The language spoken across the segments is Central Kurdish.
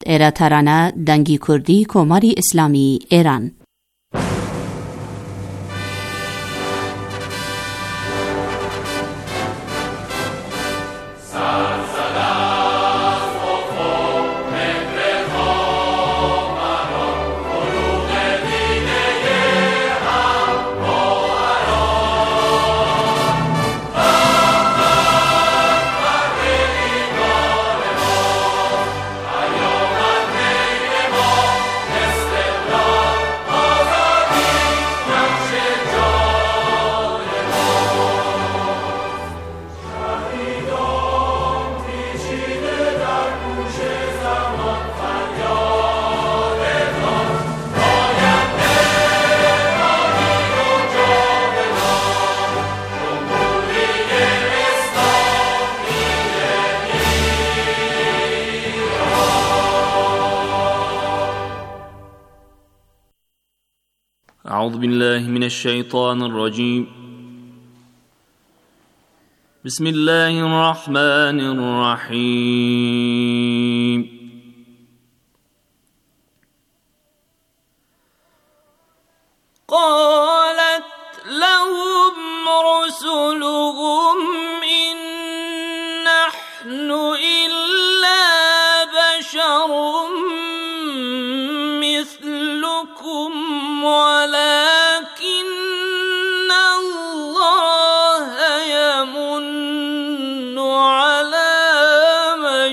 ایرا ترانه دنگی کردی کماری اسلامی ایران. أعوذ بالله من الشيطان الرجيم. بسم الله الرحمن الرحيم. قالت لهم رسلهم إن نحن إلا بشر مثلكم ولكن الله يمن على من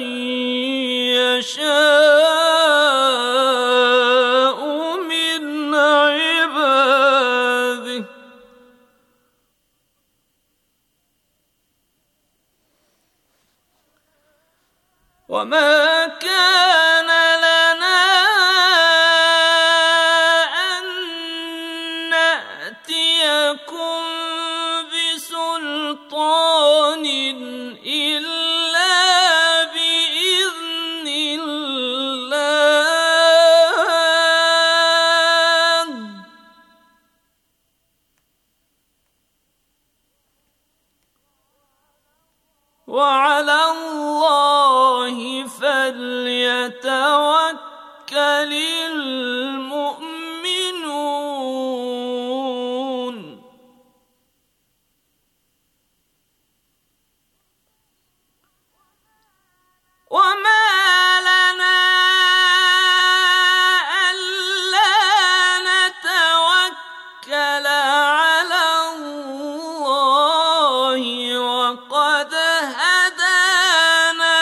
يشاء من عباده وما كان لنا أن نأتيكم بسلطان إلا بإذن الله وعلى الله فليتوكل المؤمنون وما لنا ألا نتوكل على الله وقد هدانا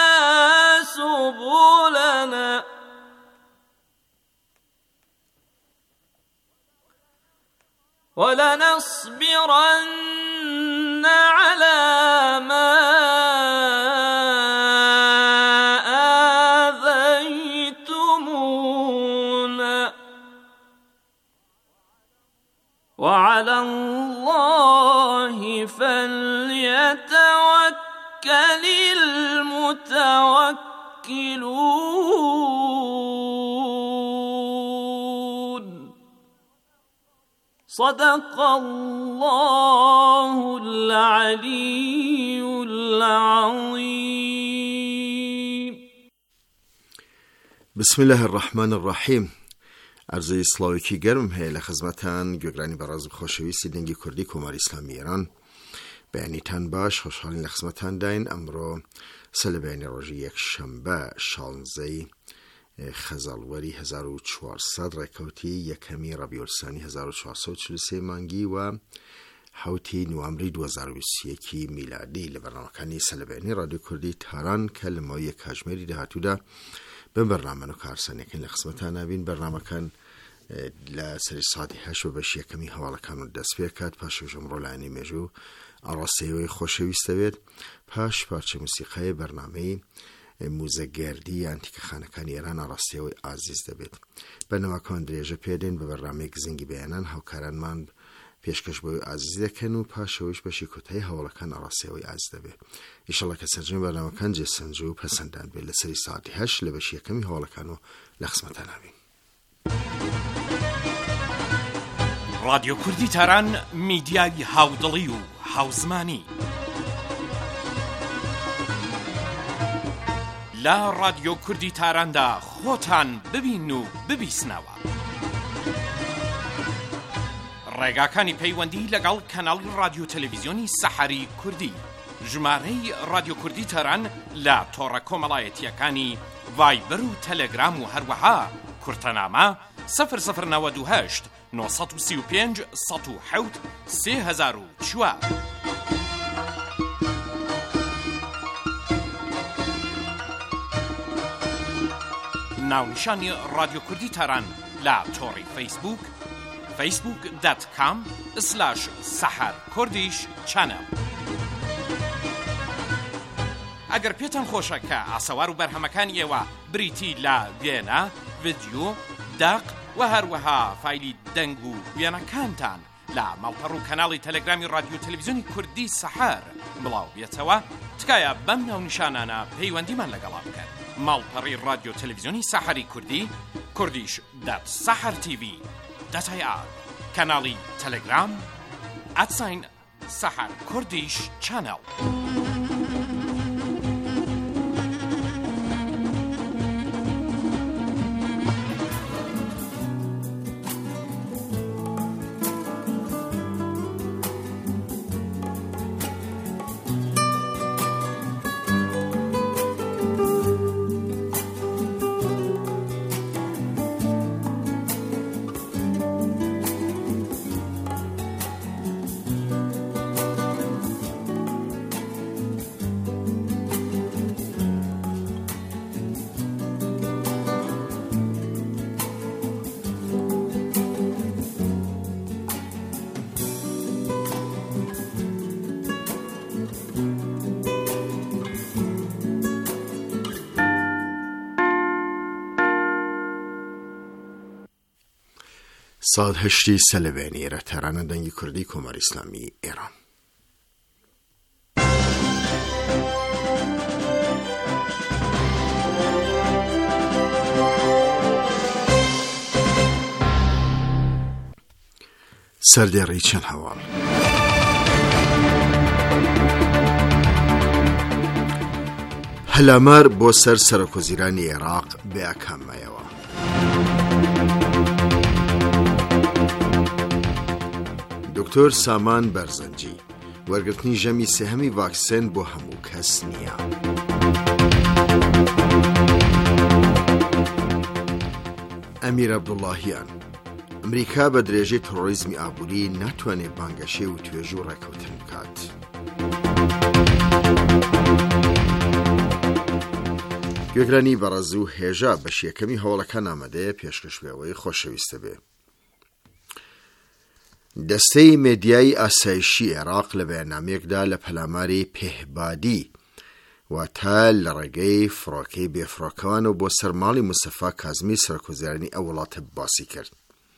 سبلنا ولنصبرن على ما آذيتمونا وعلى الله فليتوكل المتوكلون. صدق الله العلي العظيم. بسم الله الرحمن الرحیم. عرض سلاوکی گرم هی لخدمتان گوگرانی براز خوشویستی دنگی کردی کماری اسلامی ایران بیانیتان باش خوشحالین لخدمتان داین. امرو سال بیانی روژی یک شنبه 16 خزالوری 1400 ڕێکەوتی یەکەمی ڕەبیع الثانی 1443 مانگی و حوتی نوامبری 2021 میلادی لە بەرنامەکانی سەلبێنی رادیۆ کوردی تاران کە لە ماوەی کاتژمێری داهاتوودا بە بەرنامە و کارسانیەکەن لە خزمەتان نابین. بەرنامەکان لە سەری ساعتی 8 و بەشی یەکەمی هەواڵەکان و دەست پێ کات پاشەویش ئەمڕۆ لایەنی مێژوو ئاڕاستەیەوەی خۆشەویست دەبێت. پاش پارچە موسیقای بەرنامەی موزەگەردی ئانتیکەخانەکانی ئێران ئاڕاستەیەوەی ئازیز دەبێت. بەرنامەکان درێژە پێدێن بە بەرنامەیەک گزنگی بەیانان هاوکارانمان پێشکەش بۆی ئازیز دەکەن و پاشەوەیش بەشی کۆتایی هەواڵەکان ئاڕاستەیەوەی ئازیز دەبێت. ئیشەڵڵا کە سەرجەمی بەرنامەکان جێسەنج و پەسەندان بێت لە سەری ساعتی 8 لە بەشی یەکەمی هەواڵەکان و لە خزمەتان نابین. رادیۆ کوردی تاران میدیای هاودڵی و هاوزمانی لا رادیۆ کوردی تاراندا خۆتان ببین و ببیسنەوە. ڕێگاکانی پەیوەندی لەگەڵ کەناڵی رادیۆ تەلەڤیزیۆنی سەحەری کوردی. ژمارەی رادیۆ کوردی تەران لە تۆڕە کۆمەڵایەتیەکانی ڤایبەر و تەلەگرام و هەروەها کورتەنامە 0098 935 107 3004. ناونیشانی رادیۆ کوردی تەران لە تۆڕی فەیسبوک facebook.com/saharkurdish channel. ئەگەر پێتان خۆشە کە ئاسەوار و بەرهەمەکانی ئێوە بریتی لە وێنە، ڤیدیۆ، داق و هەروەها فایلی دەنگ و وێنەکانتان لە ماڵپەڕ و کەناڵی تەلەگرامی رادیۆ تەلەڤیزیۆنی کوردی سەحەر بڵاو بێتەوە، تکایە بەم ناونیشانانە پەیوەندیمان لەگەڵا بکەن. ماڵپەڕی رادیۆ تەلەڤیزیۆنی سەحەری کوردی kurdish.sahartv.ir. کەناڵی تەلەگرام @saharkurdish channel. سال هشتی سەلەوێنی رەتەرانە دەنگی کوردی کۆماری ئیسلامی ئێران. سەردێڕی چەند هەواڵ. هەلامار بۆ سەر سەرۆکوەزیرانی عێراق بێئەکامایەوە. دکتۆر سامان بەرزەنجی وەرگرتنی ژەمی سێهەمی ڤاکسین بۆ هەموو کەس نییە. ئەمیر عەبدوڵڵاهیان ئەمریکا بە درێژەی تۆڕۆریزمی ئابووری ناتوانێت بانگەشێ و توێژ و ڕێکەوتن بکات. گوێگرانی بەڕێز و هێژا بەشیەکەمی هەوڵەکان ئامادەیە پێشکەشبێەوەی خۆشەویستە بێ. دەستەی مێدیای ئاسایشی عێراق لە بەیاننامەیەکدا لە پەلاماری پێهبادی واتە لە ڕێگەی فڕۆکەی بێفڕۆکەوانەوە بۆ سەرماڵی موستەفا کازمی سەرۆکوەزیرانی ئەو وڵاتە باسی کرد.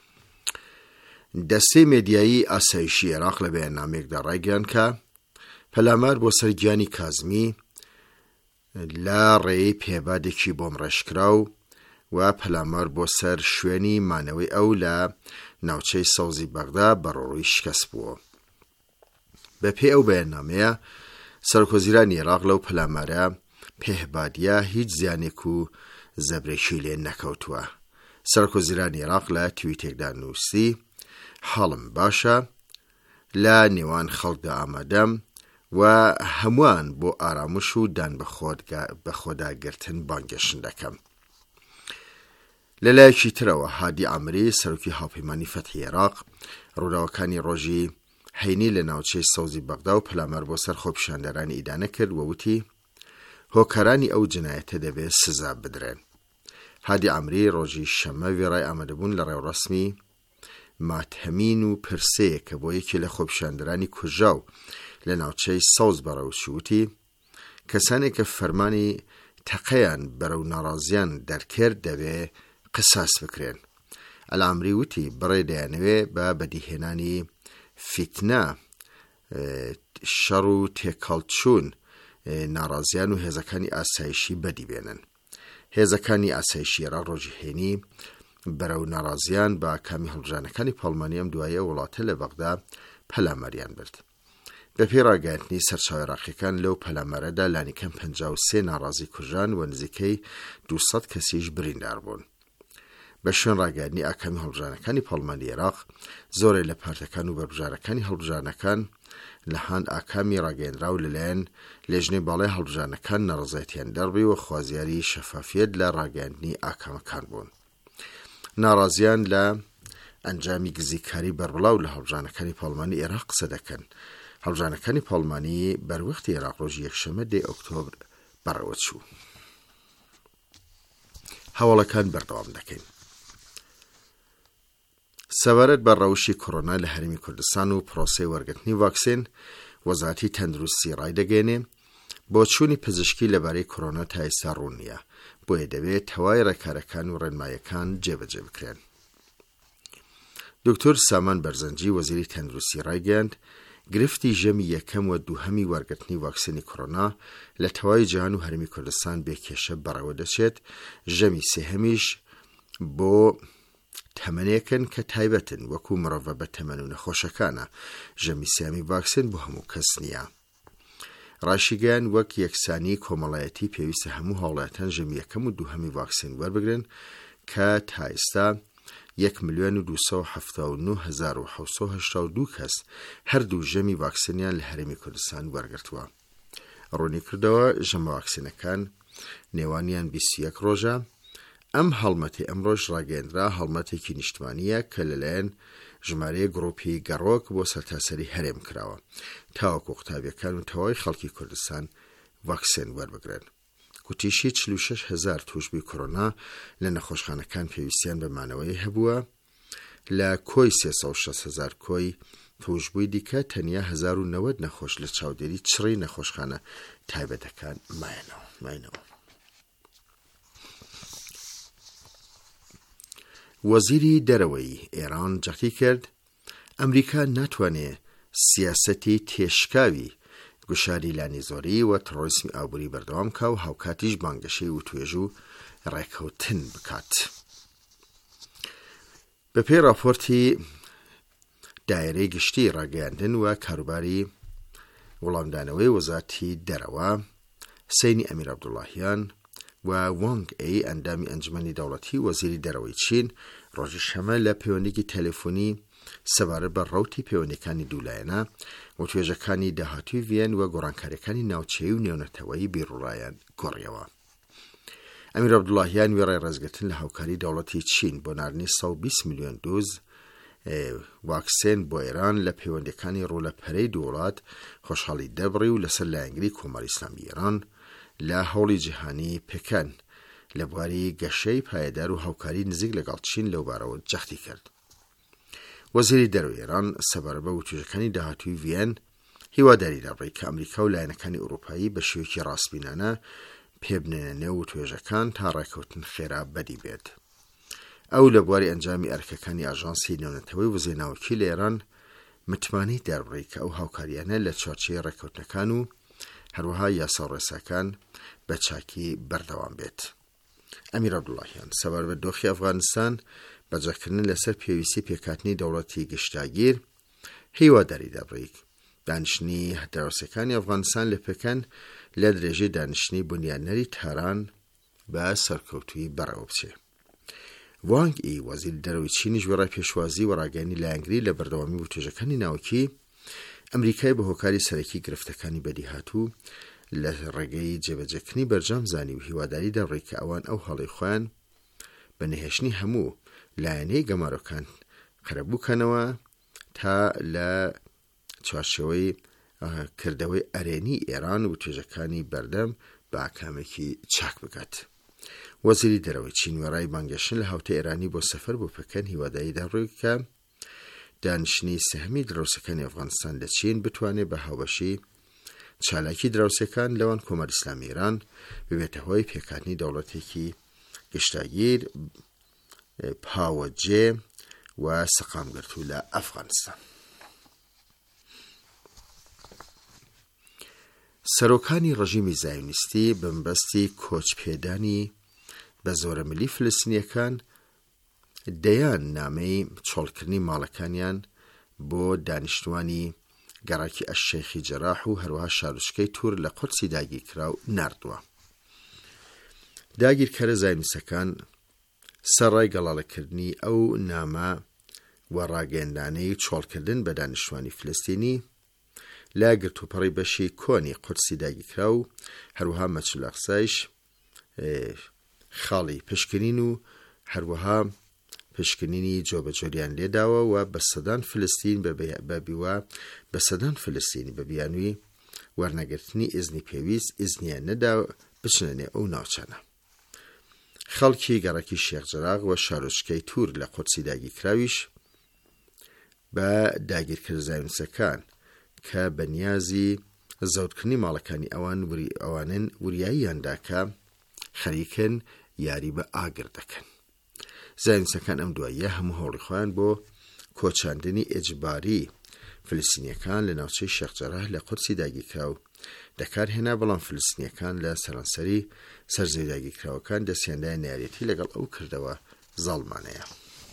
دەستەی مێدیایی ئاسایشی عێراق لە بەیاننامەیەکدا ڕایگەیاند کە پەلامار بۆ سەرگیانی کازمی لە ڕێی پێبادێکی بۆم ڕێژکراو و پەلامار بۆ سەر شوێنی مانەوەی ئەو لە ناوچەی سەوزی بەغدا بەڕۆڕووی شکست بووە. بەپێی ئەو بەیاننامەیە سەرۆکوەزیرانی عێراق لەو پەلامارە پێهبادیە هیچ زیانێک و زەبرێکی لێ نەکەوتووە. سەرۆکوەزیرانی عێراق لە تویتێکدا نووسی: حاڵم باشە، لە نێوان خەڵکدا ئامادەم و هەمووان بۆ ئارامش و دان بە خۆداگرتن بانگێشن دەکەم. لەلایەکی ترەوە هادی عامری سەرۆکی هاوپەیمانی فەتحی عێراق ڕووداوەکانی ڕۆژی هەینی لە ناوچەی سەوزی بەغدا و پەلامار بۆ سەر خۆپیشاندەرانی ئیدانە کرد و وتی هۆکارانی ئەو جنایەتە دەبێت سزا بدرێن. هادی عامری ڕۆژی شەمە وێڕای ئامادەبوون لە ڕێوڕەسمی ماتهەمین و پرسەیە کە بۆ یەکی لە خۆپیشاندەرانی کوژاو لە ناوچەی سەوز بەڕێوەچوو وتی کەسانێک کە فەرمانی تەقەیان بەرەو ناڕازیان دەرکرد دەبێ قساس بکرێن. ئەلعامری وتی بڕێ دەیانەوێ بە بەدیهێنانی فیتنە، شەڕ و تێکەڵچوون ناڕازیان و هێزەکانی ئاسایشی بەدی بێنن. هێزەکانی ئاسایشی عێراق ڕۆژی هێنی بەرەو ناڕازیان بە کامی هەڵبژانەکانی پاڵمانی ئەم دوایە وڵاتە لە بەغدا پەلاماریان برد. بەپێی ڕاگەیاندنی سەرچاوە عێراقیەکان لەو پەلامارەدا لانیکەم 53 ناڕازی کوژان و نزیکەی 200 کەسیش بریندار بوون. بە شوێن ڕاگەیاندنی ئاکامی هەڵبژارنەکانی پەڵمانی عێراق، زۆرێک لە پارتەکان و بەربژارەکانی هەڵبژارنەکان لە هاند ئاکامی ڕاگەیەنراو لەلایەن لێژنەی باڵای هەڵبژارنەکان ناڕەزایەتیان دەڕبی و خوازیاری شەفافیت لە ڕاگەیاندنی ئاکامەکان بوون. ناڕازیان لە ئەنجامی گزیکاری بەربڵاو لە هەڵبژارنەکانی پەڵمانی عێراق قسە دەکەن. هەڵبژارنەکانی پەڵمانی بەروەختی عێراق ڕۆژی یەکشەمە 10 ئۆکتۆبر بەڕێوە چوو. هەواڵەکان بەردەوام دەکەین. سەبارەت بە ڕەوشی کۆڕۆنا لە هەرێمی کوردستان و پرۆسەی وەرگرتنی ڤاکسین، وەزارەتی تەندروستی ڕایدەگەێنێ بۆ چوونی پزیشکی لەبارەی کۆڕۆنا تا ئێستا ڕوون نییە، بۆیە دەبێت هەوای ڕێکارەکان و ڕێنماییەکان جێبەجێ بکرێن. دکتۆر سامان بەرزەنجی وەزیری تەندروستی ڕایگەیاند گرفتی ژەمی یەکەم و دووهەمی وەرگرتنی ڤاکسینی کۆڕۆنا لە تەواوی جیهان و هەرێمی کوردستان بێکێشە بەڕێوە دەچێت. ژەمی سێهەمیش بۆ تەمەنێکن کە تایبەتن وەکو مرۆڤە بە تەمەن و نەخۆشەکانە. ژەمی سێهەمی ڤاکسین بۆ هەموو کەس نییە. ڕاشیگەیان وەک یەکسانی کۆمەڵایەتی پێویستە هەموو هاوڵاتیان ژەمی یەکەم و دووهەمی ڤاکسین وەربگرن کە تا ئێستا 1,279,782 کەس هەردوو ژەمی ڤاکسینیان لە هەرێمی کوردستان وەرگرتووە. ڕوونی کردەوە ژەمە ڤاکسینەکان نێوانیان 21 ڕۆژە. ئەم هەڵمەتی ئەمڕۆژ ڕاگەیەندرا هەڵمەتێکی نیشتمانیە کە لەلایەن ژمارەیە گڕۆپی گەڕۆک بۆ سەرتاسەری هەرێم کراوە تاوەکو قوتابیەکان و تەواوی خەڵکی کوردستان ڤاکسین وەربگرن. کوتیشی 46,000 توشبی کۆڕۆنا لە نەخۆشخانەکان پێویستیان بە مانەوەی هەبووە. لە کۆی 360,000 کۆی توشبووی دیکە تەنیا 1,090 نەخۆش لە چاودێری چڕی نەخۆشخانە تایبەتەکان ماینەوە. وەزیری دەرەوەی ئێران جەختی کرد ئەمریکا ناتوانێت سیاسەتی تێشکاوی گوشاری لانیزۆری و تەڕۆریسمی ئابووری بەردەوام کا و هاوکاتیش بانگەشەی و توێژ و ڕێکەوتن بکات. بەپێی راپۆرتی دایرەی گشتی ڕاگەیاندن و کاروباری وەڵامدانەوەی وەزارەتی دەرەوە، سەینی ئەمیر عەبدوڵڵاهیان و وانگ ئەی ئەندامی ئەنجومەنی دەوڵەتی وەزیری دەرەوەی چین ڕۆژی شەمە لە پەیوەندیی تەلەفۆنی سەبارەت بە ڕەوتی پەیوەندیەکانی دوولایەنە و توێژەکانی داهاتووی ڤێن و گۆڕانکاریەکانی ناوچەیی و نێونەتەوەیی بیرڕایان گۆڕیەوە. ئەمیر عەبدوڵڵاهیان وێڕای ڕێزگرتن لە هاوکاری دەوڵەتی چین بۆ ناردنی 120 میلیۆن دۆز ڤاکسین بۆ ئێران لە پەیوەندیەکانی ڕوولەپەرەی دوو وڵات خۆشحاڵی دەبڕی و لەسەر لایەنگری کۆماری ئیسلامی ئێران لە هەوڵی جیهانی پێکەن لە بواری گەشەی پایەدار و هاوکاری نزیک لەگەڵ چین لەو بارەوە جەختی کرد. وەزیری دەرەوەی ئێران سەبارەت بە وتوێژەکانی داهاتووی ڤێن هیواداری دەڕێ کە ئەمریکا و لایەنەکانی ئەوروپایی بە شێوەیەکی ڕاستبینانە پێبنێنە نێو وتوێژەکان تا ڕێکەوتن خێرا بەدی بێت. ئەو لە بواری ئەنجامی ئەرکەکانی ئاژانسی نێونەتەوەی وزەیناوەکی لە ئێران متمانی دەڕێ کە ئەو هاوکاریانە لە چوارچێی ڕێکەوتنەکان و هەروەها یاسا ڕێساکان بە چاکی بەردەوام بێت. ئەمیر عەبدوڵڵاهیان سەبارەت بە دۆخی ئەفغانستان بەجێکردن لەسەر پێویستی پێکهاتنی دەوڵەتی گشتاگیر هیواداری دەڕێ دانیشتنی دراوسەکانی ئەفغانستان لە پێکەن لە درێژەی دانیشتنی بنیادنەری تاران بە سەرکەوتووی بەڕێوە بچێت. وانگ ئی وەزیری دەرەوەی چینیش وێڕای پێشوازی و ڕاگەیاندنی لایەنگری لە بەردەوامی وتوێژەکانی ناوکی ئەمریکای بە هۆکاری سەرەکی گرفتەکانی بەدیهاتوو لە ڕێگەی جێبەجێکردنی بەرجام زانی و هیواداری دەڕێ کە ئەوان ئەو هەڵی خۆیان بە نەهێشتنی هەموو لایەنەی گەمارۆکان قەرەبووکەنەوە تا لە چوارچێوەی کردەوەی ئەرێنی ئێران و توێژەکانی بەردەم بە ئاکامێکی چاک بکات. وەزیری دەرەوەی چین وێڕای بانگەشتن لە هاوتە ئێرانی بۆ سەفەر بۆ پەکەن هیواداری دەڕێ کە دانیشتنی سەهمی دراوسەکانی ئەفغانستان لە چین بتوانێت بە هاوبەشی چالاکی دراوسەکان لەوان کۆماری ئیسلامی ئێران ببێتە هۆی پێکهاتنی دەوڵەتێکی گشتاگیر پاوەجێ و سەقامگرتوو لە ئەفغانستان. سەرۆکانی ڕژیمی زایۆنیستی بەمبەستی کۆچپێدانی بە زۆرە ملی فلستینیەکان دەیان نامەی چۆڵکردنی ماڵەکانیان بۆ دانیشتوانی گەڕاکی ئەششەیخی جەراح و هەروەها شارۆچکەی توور لە قورسی داگیرکراو ناردووە. داگیرکەرە زاینوسەکان سەرڕای گەڵاڵەکردنی ئەو نامە و ڕاگەیەندانەی چۆڵکردن بە دانیشتوانی فلستینی لە گرتوپەڕی بەشی کۆنی قورسی داگیرکرا و هەروەها مەچول ئەقسایش خاڵی پشکنین و هەروەها پشکنینی جۆبەجۆریان لێداوە و بە سەدان فلستین بە سەدان فلستینی بە بیانووی وەرنەگرتنی ئیزنی پێویست ئیزنیان نەدا بچنێنێ ئەو ناوچانە. خەڵکی گەڕەکی شێخ جەراق و شارۆچکەی توور لە قورسی داگیرکراویش بە داگیرکرد زاینوسەکان کە بەنیازی زەوتکردنی ماڵەکانی ئەوانن وریاییاندا کە خەریکن یاری بە ئاگر دەکەن. زاینوسەکان ئەم دواییە هەموو هەوڵی خۆیان بۆ کۆچاندنی ئیجباری فلستینیەکان لە ناوچەی شێخ جەراح لە قورسی داگیرکراو دەکارهێنا، بەڵام فلستینیەکان لە سەرانسەری سەرزەوی داگیرکراوەکان دەستیاندای نارێتی لەگەڵ ئەو کردەوە زاڵمانەیە.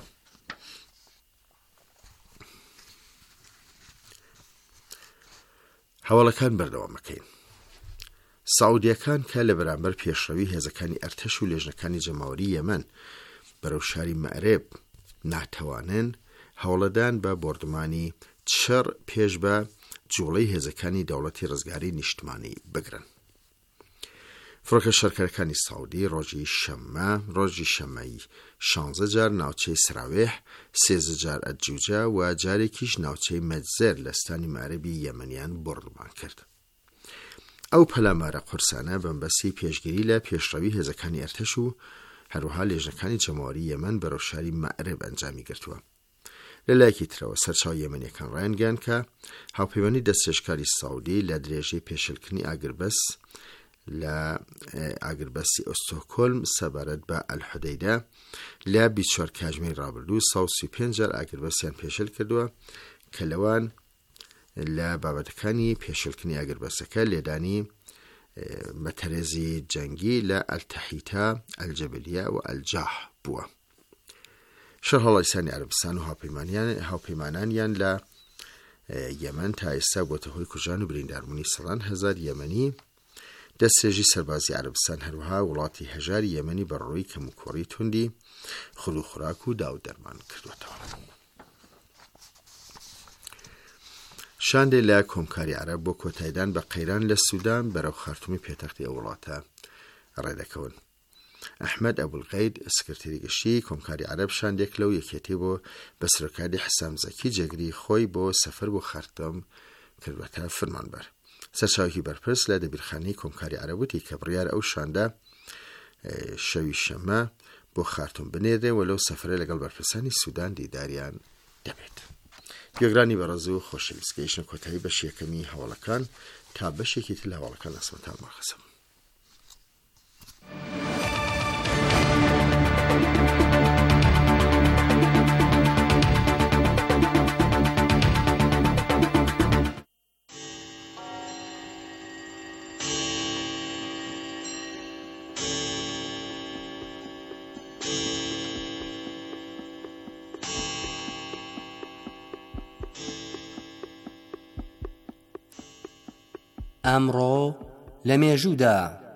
هەوڵەکان بەردەوامەکەین. سعودیەکان کە لە بەرامبەر پێشڕەوی هێزەکانی ئەرتەش و لێژنەکانی جەماوەری یەمەن بەرەو شاری مەعرێب ناتەوانن، هەوڵەدان بە بۆردمانی چڕ پێش بە جوڵەی هێزەکانی دەوڵەتی ڕزگاری نیشتمانی بگرن. فڕۆکە شەرکەرەکانی سعودی ڕۆژی شەمەی 16 جار ناوچەی سراوێح، 13 جار ئەجوجا و جارێکیش ناوچەی مەجزێر لە ستانی مەعرەبی یەمەنیان بۆڕمان کرد. ئەو پەلامارە قورسانە بەمبەستی پێشگیری لە پێشڕەوی هێزەکانی ئەرتەش و هەروەها لێژنەکانی جەماوەری یەمەن بەرەو شاری مەعرێب ئەنجامی گرتووە. لە لایەکی ترەوە سەرچاو یەمەنیەکان ڕایانگەیان کە هاوپەیوەندی دەستێشکاری سعودی لە درێژەی پێشێلکردنی ئاگربەس لە ئاگربەسی ئۆستۆکۆلم سەبارەت بە ئەلحودەیدا لە 24 کاتژمەی ڕابردوو 135 جار ئاگربەسیان پێشێل کردووە کە لەوان لە بابەتەکانی پێشێلکردنی ئاگربەسەکە لێدانی مەتەرێزی جەنگی لە ئەلتەحیتا، ئەلجەبلیە و ئەلجاح بووە. شەڕ هەڵەیسانی عەرەبستان و هاوپەیمانانیان لە یەمەن تا ئێستا بۆتە هۆی کوژان و برینداربوونی سەدان هەزار یەمەنی. دەستێژی سەربازی عەرەبستان هەروەها وڵاتی هەژاری یەمەنی بەڕۆی کەموکۆڕی توندی خود و خوراک و داو دەرمان کردوێتەوە. شاندێ لە کۆمکاری عەرەب بۆ کۆتاییدان بە قەیران لە سوودان بەرەو خارتومی پێتەختی ئەو وڵاتە ڕێدەکەون. ئەحمەد ئەبولغەید سکرتێری گشتی کۆمکاری عەرەب شاندێک لەو یەکێتی بۆ بە سەرۆکاری حسام زەکی جێگری خۆی بۆ سەفەر بۆ خارتۆم کردوەتە فەرمانبەر. سەرچاوێکی بەرپرس لە دەبیرخانەی کۆمکاری عەرەب وتی کە بڕیار ئەو شاندا شەوی شەمە بۆ خارتۆم بنێرێ و لەو سەفرە لەگەڵ بەرپرسانی سوودان دیداریان دەبێت. گوێگرانی بەڕێز و خۆشەویست گەیشتن کۆتایی بەشی یەکەمی هەوڵەکان تا بەشێکی تر لە هەوڵەکان ئەسمەتان ماخەسم. ئەمڕۆ لە مێژوودا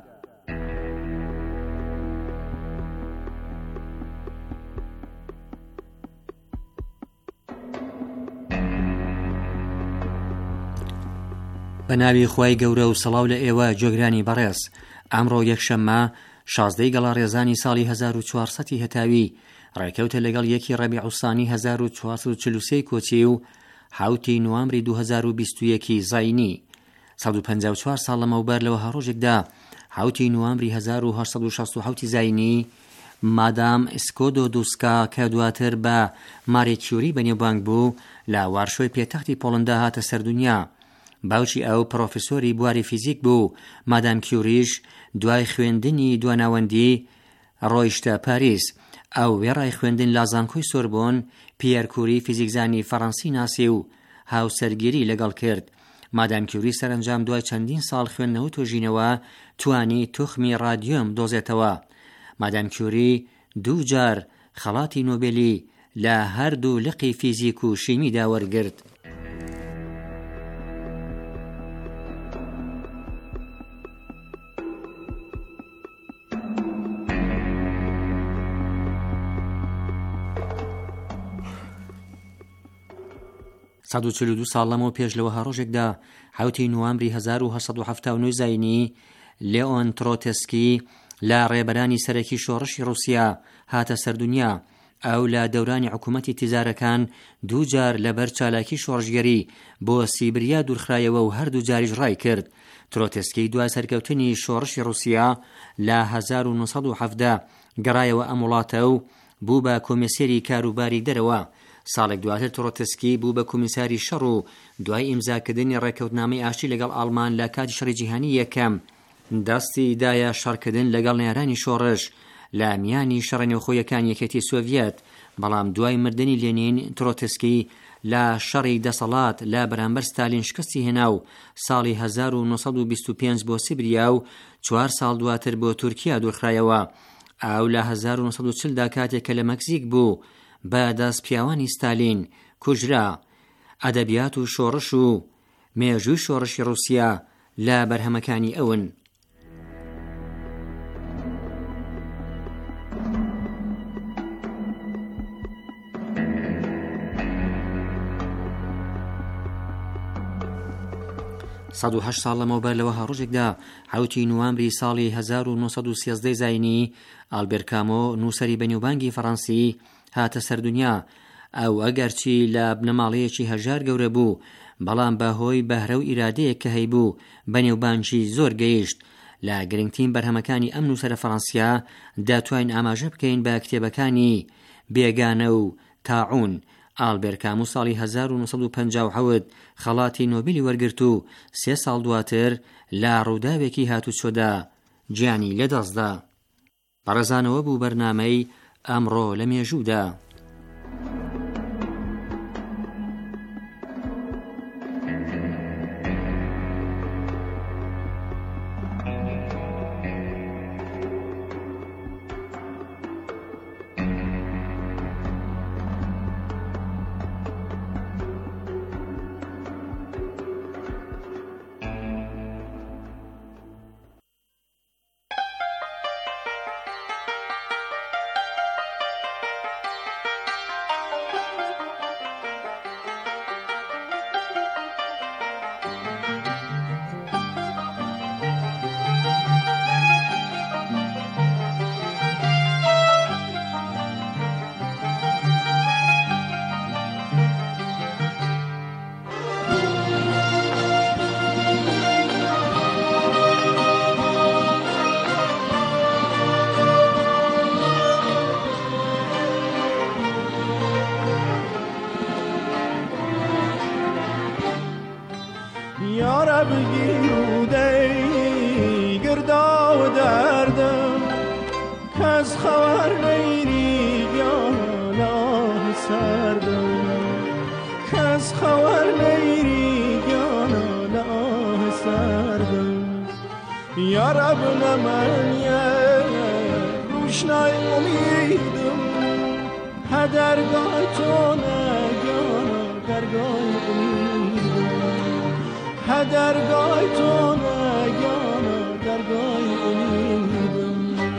بە ناوی خوای گەورە و سەڵاو لە ئێوە جۆگرانی بەڕێز. ئەمڕۆ یەکشەممە 16 گەڵارێزانی ساڵی 1400 هەتاوی ڕێکەوتە لەگەڵ یەکی ڕەبیع الثانی 1443 کۆچی و 7 نوامبری 2021 زاینی 154 ساڵ لەمەوبەر لەوە هەڕۆژێکدا 7 نوامبری 1867 زاینی مادام ئسکۆدۆ دووسکا کە دواتر بە ماری کیوری بەنێوبانگ بوو لە وارشۆی پێتەختی پۆڵندا هاتە سەردونیا. باوکی ئەو پرۆفسۆری بواری فیزیک بوو. مادام کیوریش دوای خوێندنی دواناوەندی ڕۆیشتە پاریس. ئەو وێڕای خوێندن لا زانکۆی سۆربۆن پیەر کوری فیزیکزانی فەڕەنسی ناسی و هاوسەرگیری لەگەڵ کرد. مادام کیوری سەرنجام دوای چەندین ساڵ خوێندنەوە و تۆژینەوە توانی توخمی ڕادیۆم دۆزێتەوە. مادام کیوری 2 جار خەڵاتی نۆبێلی لە هەردوو لقی فیزیک و شیمیدا وەرگرت. 142 ساڵ لەمەوە پێش لەوە هەڕۆژێکدا 7 نوامبری 1979 زاینی لێئۆن ترۆتسکی لە ڕێبەرانی سەرەکی شۆڕشی رووسیا هاتە سەردونیا. ئەو لە دەورانی حکوومەتی تیزارەکان دوو جار لەبەر چالاکی شۆڕژگەری بۆ سیبریا دوورخرایەوە و هەردوو جاریش ڕای کرد. ترۆتسکی دوای سەرکەوتنی شۆڕشی رووسیا لە 1970 گەڕایەوە ئەم وڵاتە و بوو بە کۆمسیەری کاروباری دەرەوە. ساڵێک دواتر ترۆتسکی بوو بە کۆمیساری شەڕ و دوای ئیمزاکردنی ڕێکەوتنامەی ئاشتی لەگەڵ ئاڵمان لە کاتی شەڕی جیهانی یەکەم دەستی دایە شەڕکردن لەگەڵ نێرانی شۆڕش لە میانی شەڕە نێوخۆیەکان یەکێتی سۆڤیەت. بەڵام دوای مردنی لێنین ترۆتسکی لە شەڕی دەسەڵات لە بەرامبەر ستالین شکستی هێنا و ساڵی 1925 بۆ سیبریا و 4 ساڵ دواتر بۆ تورکیا دوورخرایەوە. ئەو لە 1940دا کاتێک کە لە مەکزیک بوو بە دەست پیاوانی ستالین کوژرا. ئەدەبیات و شۆڕش و مێژووی شۆڕشی رووسیا لە بەرهەمەکانی ئەون. سەد و هەشت ساڵ لەمەوبەر لەوە هەڕۆژێکدا 7 نوامبری ساڵی 1913 زاینی ئالبێر کامۆ نووسەری بەنێوبانگی فەڕەنسی هاتە سەردونیا. ئەو ئەگەرچی لە بنەماڵەیەکی هەژار گەورە بوو بەڵام بەهۆی بەهرە و ئیرادەیەک کە هەیبوو بەنێوبانگی زۆر گەیشت. لە گرنگترین بەرهەمەکانی ئەم نووسەرە فەڕەنسیا دەتوانین ئاماژە بکەین بە کتێبەکانی بێگانە و تاعون. ئالبێر کامۆ ساڵی 1957 خەڵاتی نۆبێلی وەرگرت و 3 ساڵ دواتر لە ڕووداوێکی هاتوچۆدا گیانی لەدەستدا. بەڕێزانەوە بوو بەرنامەی ئەمڕۆ لە مێژوودا. یارب گیرودی گردا و دردم که از خبر نیری گانا سردم که از خبر نیری گانا سردم یارب نمن روشنای امیدم هدرگاه تو نگانا درگاه درگاه تو نگانا درگاه امیدم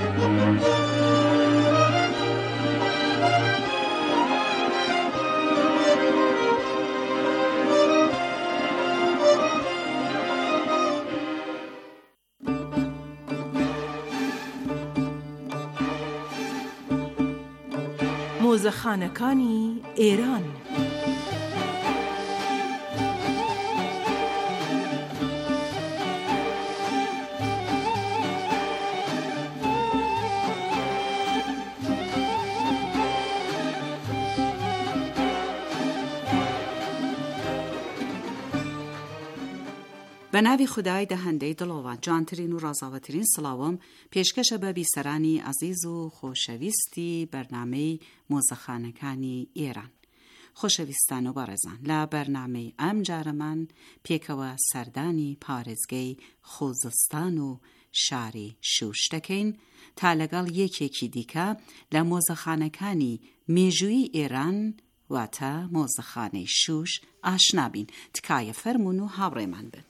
مۆزەخانەکانی ئێران. بە ناوی خودای دەهەندەی دڵەوە جوانترین و ڕازاوەترین سڵاوم پێشکەشە بە بیسەرانی عەزیز و خۆشەویستی بەرنامەی مۆزەخانەکانی ئێران. خۆشەویستان و بەڕێزان، لە بەرنامەی ئەم جارەمان پێکەوە سەردانی پارێزگەی خۆزستان و شاری شوش دەکەین تا لەگەڵ یەکێکی دیکە لە مۆزەخانەکانی مێژووی ئێران واتە مۆزەخانەی شوش ئاشنابین. تکایە فەرمون و هاوڕێمان بن.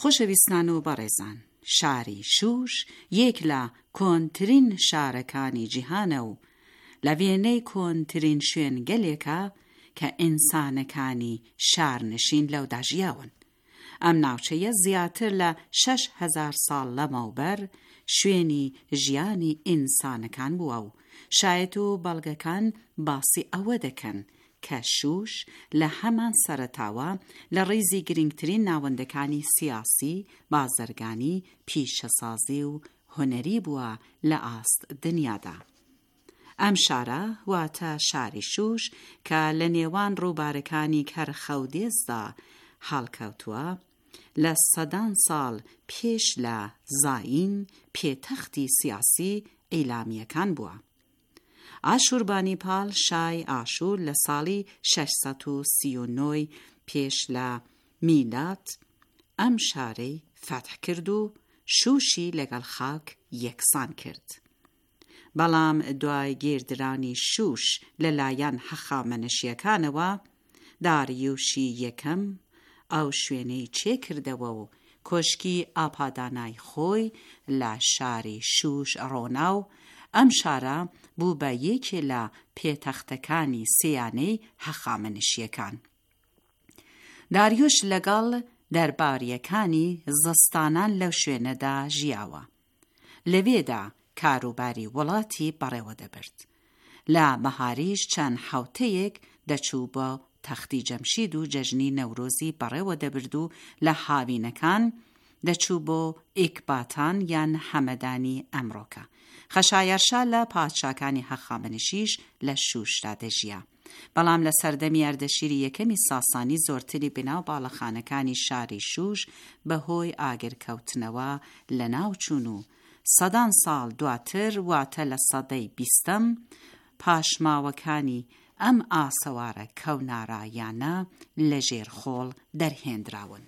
خۆشەویستان و بەڕێزان، شاری شوش یەک لە کۆنترین شارەکانی جیهانە و لە وێنەی کۆنترین شوێنگەلێکە کە ئینسانەکانی شارنشین لەودا ژیاون. ئەم ناوچەیە زیاتر لە 6,000 ساڵ لەمەوبەر شوێنی ژیانی ئینسانەکان بووە و شایەت و بەڵگەکان باسی ئەوە دەکەن کە شوش لە هەمان سەرەتاوە لە ڕیزی گرنگترین ناوەندەکانی سیاسی، بازرگانی، پیشەسازی و هونەری بووە لە ئاست دنیادا. ئەم شارە واتە شاری شوش کە لە نێوان ڕووبارەکانی کەرخەودێزدا هەڵکەوتووە، لە سەدان ساڵ پێش لە زاین پێتەختی سیاسی ئیلامیەکان بووە. ئاشوربانیپال شای ئاشور لە ساڵی 639 پێش لە میلاد ئەم شارەی فەتح کرد و شوشی لەگەڵ خاک یەکسان کرد. بەڵام دوای گێردرانی شوش لەلایەن هەخامنەشیەکانەوە داریوشی یەکەم ئەو شوێنەی چێکردەوە و کۆشکی ئاپادانای خۆی لە شاری شوش ڕۆنا و ئەم شارە بوو بە یەکێ لە پێتەختەکانی سێیانەی هەخامنشیەکان. داریوش لەگەڵ دەرباریەکانی زستانان لەو شوێنەدا ژیاوە. لەوێدا کاروباری وڵاتی بەڕێوە دەبرد. لە بەهاریش چەند حوتەیەک دەچوو بە تەختی جەمشید و جەژنی نەورۆزی بەڕێوە دەبرد و لە هاوینەکان دەچوو بۆ ئیکباتان یان هەمەدانی ئەمڕۆکە. خەشایەرشا لە پادشاکانی هەخامنشیش لە شوشدا دەژیا. بەڵام لە سەردەمی ئەردەشیری یەکەمی ساسانی زۆرتری بناو باڵەخانەکانی شاری شوش بەهۆی ئاگرکەوتنەوە لە ناوچوون و سەدان ساڵ دواتر واتە لە سەدەی 20م پاشماوەکانی ئەم ئاسەوارە کەونارایانە لە ژێرخۆڵ دەرهێنراون.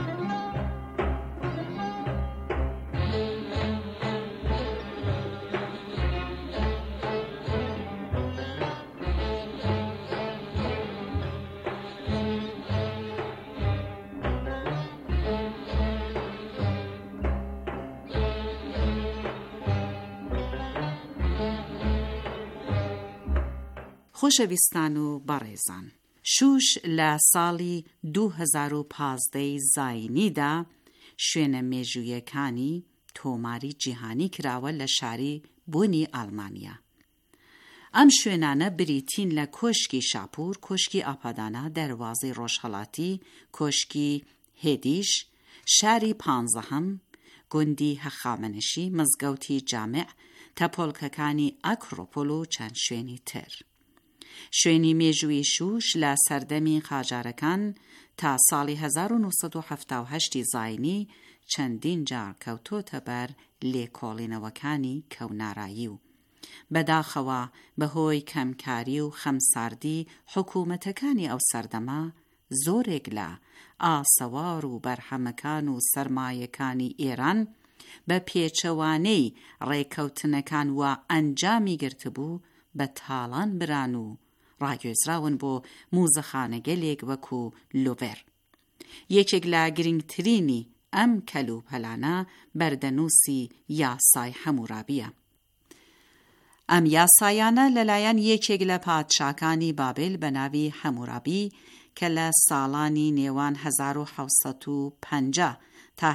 خۆشەویستان و بەڕێزان، شوش لە ساڵی 2015 زاینیدا شوێنە مێژوویەکانی تۆماری جیهانی کراوە لە شاری بۆنی ئەڵمانیا. ئەم شوێنانە بریتین لە کۆشکی شاپور، کۆشکی ئاپادانە، دەروازەی ڕۆژهەڵاتی، کۆشکی هێدیش، شاری 15ەم، گوندی هەخامنشی، مزگەوتی جامع، تەپۆڵکەکانی ئەکرۆپۆل و چەند شوێنی تر. شوێنی مێژووی شوش لە سەردەمی قاجارەکان تا ساڵی 1978 زاینی چەندین جار کەوتۆتە بەر لێکۆڵینەوەکانی کەونارایی و بەداخەوە بەهۆی کەمکاری و خەمساردی حکوومەتەکانی ئەو سەردەما زۆرێک لە ئاسەوار و بەرهەمەکان و سەرمایەکانی ئێران بە پێچەوانەی ڕێکەوتنەکان و ئەنجامی گرتبوو بە تاڵان بران و ڕاگوێزراون بۆ موزەخانەگەلێک وەکو لۆڤێر. یەکێک لە گرنگترینی ئەم کەلوپەلانە بەردەنووسی یاسای هەمورابیە. ئەم یاسایانە لەلایەن یەکێک لە پادشاکانی بابل بە ناوی هەمورابی کە لە ساڵانی نێوان 1750 تا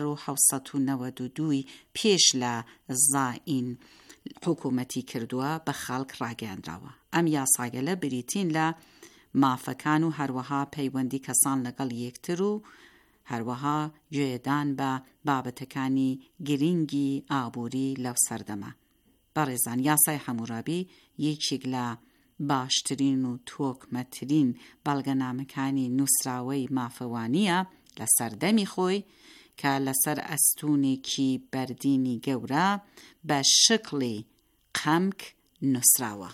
1792 پێش لە زاین حکوومەتی کردووە بە خەڵک ڕاگەاندراوە. ئەم یاساگەلە بریتین لە مافەکان و هەروەها پەیوەندی کەسان لەگەڵ یەکتر و هەروەها گوێدان بە بابەتەکانی گرنگی ئابووری لەو سەردەما. بەڕێزان، یاسای هەمورابی یەکێک لە باشترین و تۆکمەترین بەڵگەنامەکانی نووسراوەی مافەوانیە لە سەردەمی خۆی کە لەسەر ئەستونێکی بەردینی گەورە بە شکڵی قەمک نووسراوە.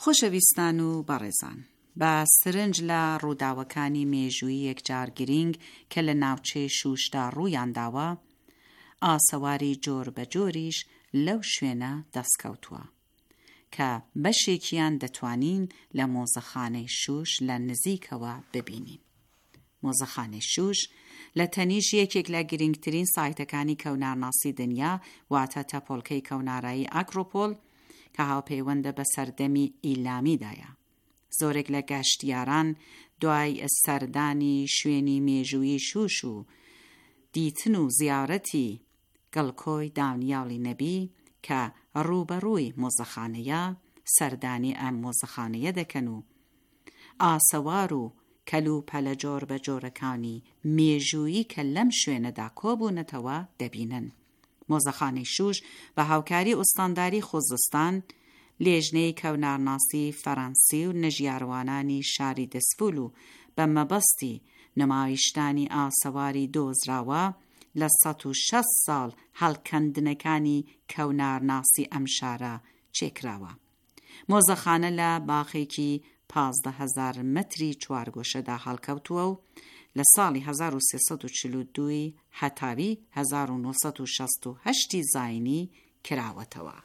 خۆشەویستان و بەڕێزان، بە سرنج لە ڕووداوەکانی مێژووی یەکجار گرنگ کە لە ناوچەی شوشدا ڕوویان داوە، ئاسەواری جۆر بە جۆریش لەو شوێنە دەستکەوتووە کە بەشێکیان دەتوانین لە مۆزەخانەی شوش لە نزیکەوە ببینین. مۆزەخانەی شوش لە تەنیش یەکێک لە گرنگترین سایتەکانی کەونارناسی دنیا، واتە تەپۆڵکەی کەونارایی ئاکرۆپۆل کە هاوپەیوەندە بە سەردەمی ئیلامیدایە. زۆرێک لە گەشتیاران دوای سەردانی شوێنی مێژووی شوش و دیتن و زیارەتی گڵکۆی دانیاڵی نەبی کە ڕوبەڕووی مۆزەخانەیە سەردانی ئەم مۆزەخانەیە دەکەن و ئاسەوار و کەلوپەلە جۆر بە جۆرەکانی مێژوویی کە لەم شوێنەدا کۆبوونەتەوە دەبینن. مۆزەخانەی شوش بە هاوکاری ئوستانداری خوزستان، لێژنەی کەونارناسی فەڕەنسی و نەژیاروانانی شاری دەسفول و بە مەبەستی نمایشتانی ئاسەواری دۆزراوە لە 160 ساڵ هەڵکەندنەکانی کەونارناسی ئەم شارە چێکراوە. مۆزەخانە لە باخێکی 15,000 مەتری چوارگۆشەدا هەڵکەوتووە و لە ساڵی 1342 هەتاوی 1968 زاینی کراوەتەوە.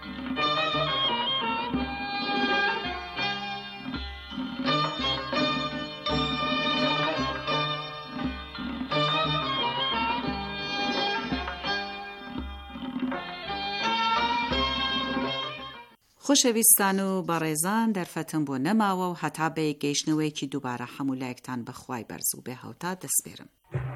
خۆشەویستان و بەڕێزان، دەرفەتم بۆ نەماوە و هەتا بە گەیشتنەوەیەکی دووبارە هەموو لایەکتان بەخوای بەرز و بێهەوتا دەسپێرم.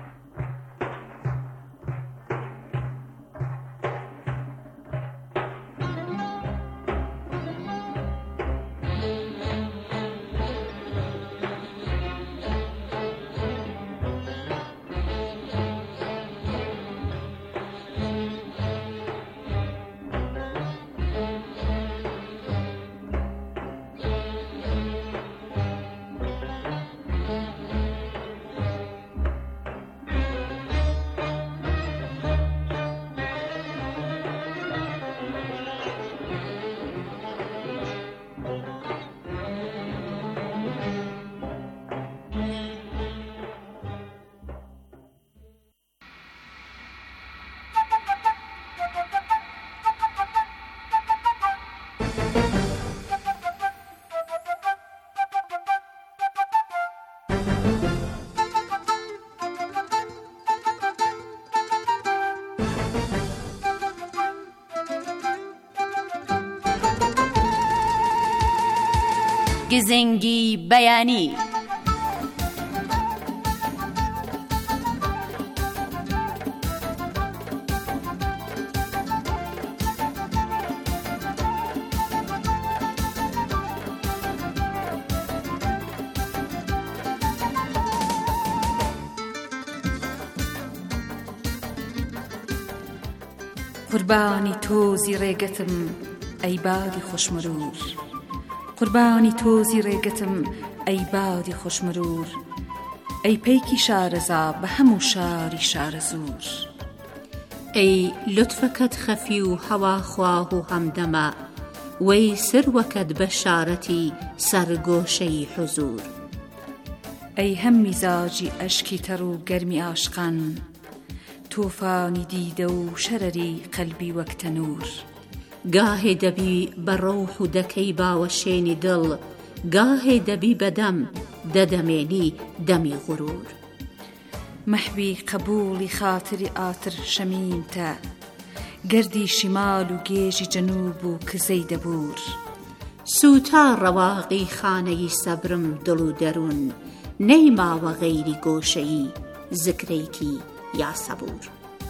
گزنگی بەیانی. قوربانی تۆزی ڕێگەتم ئەی بادی خۆشمەرور، قوربانی تۆزی ڕێگەتم ئەی بادی خۆشمەرور، ئەی پەیکی شارەزا بە هەموو شاری شارە زور، ئەی لوتفەکەت خەفی و هەوا خواه و هەمدەمە، وەی سروەکەت بە شارەتی سەرگۆشەی حوزور، ئەی هەم میزاجی ئەشکی تەڕ و گەرمی عاشقان، توفانی دیدە و شەرەری قەلبی وەک تەنور، گاهێ دەبی بە ڕۆح و دەکەی باوەشێنی دڵ، گاهێ دەبی بەدەم دەدەمێنی دەمی غورور، مەحوی قەبوڵی خاتری ئاتر شەمیمتە، گەردی شیمال و گێژی جەنوب و کزەی دەبور، سوتا ڕەواقی خانەی سەبرم دڵ و دەروون، نەیماوە غەیری گۆشەیی زگرەیکی یا سەبور.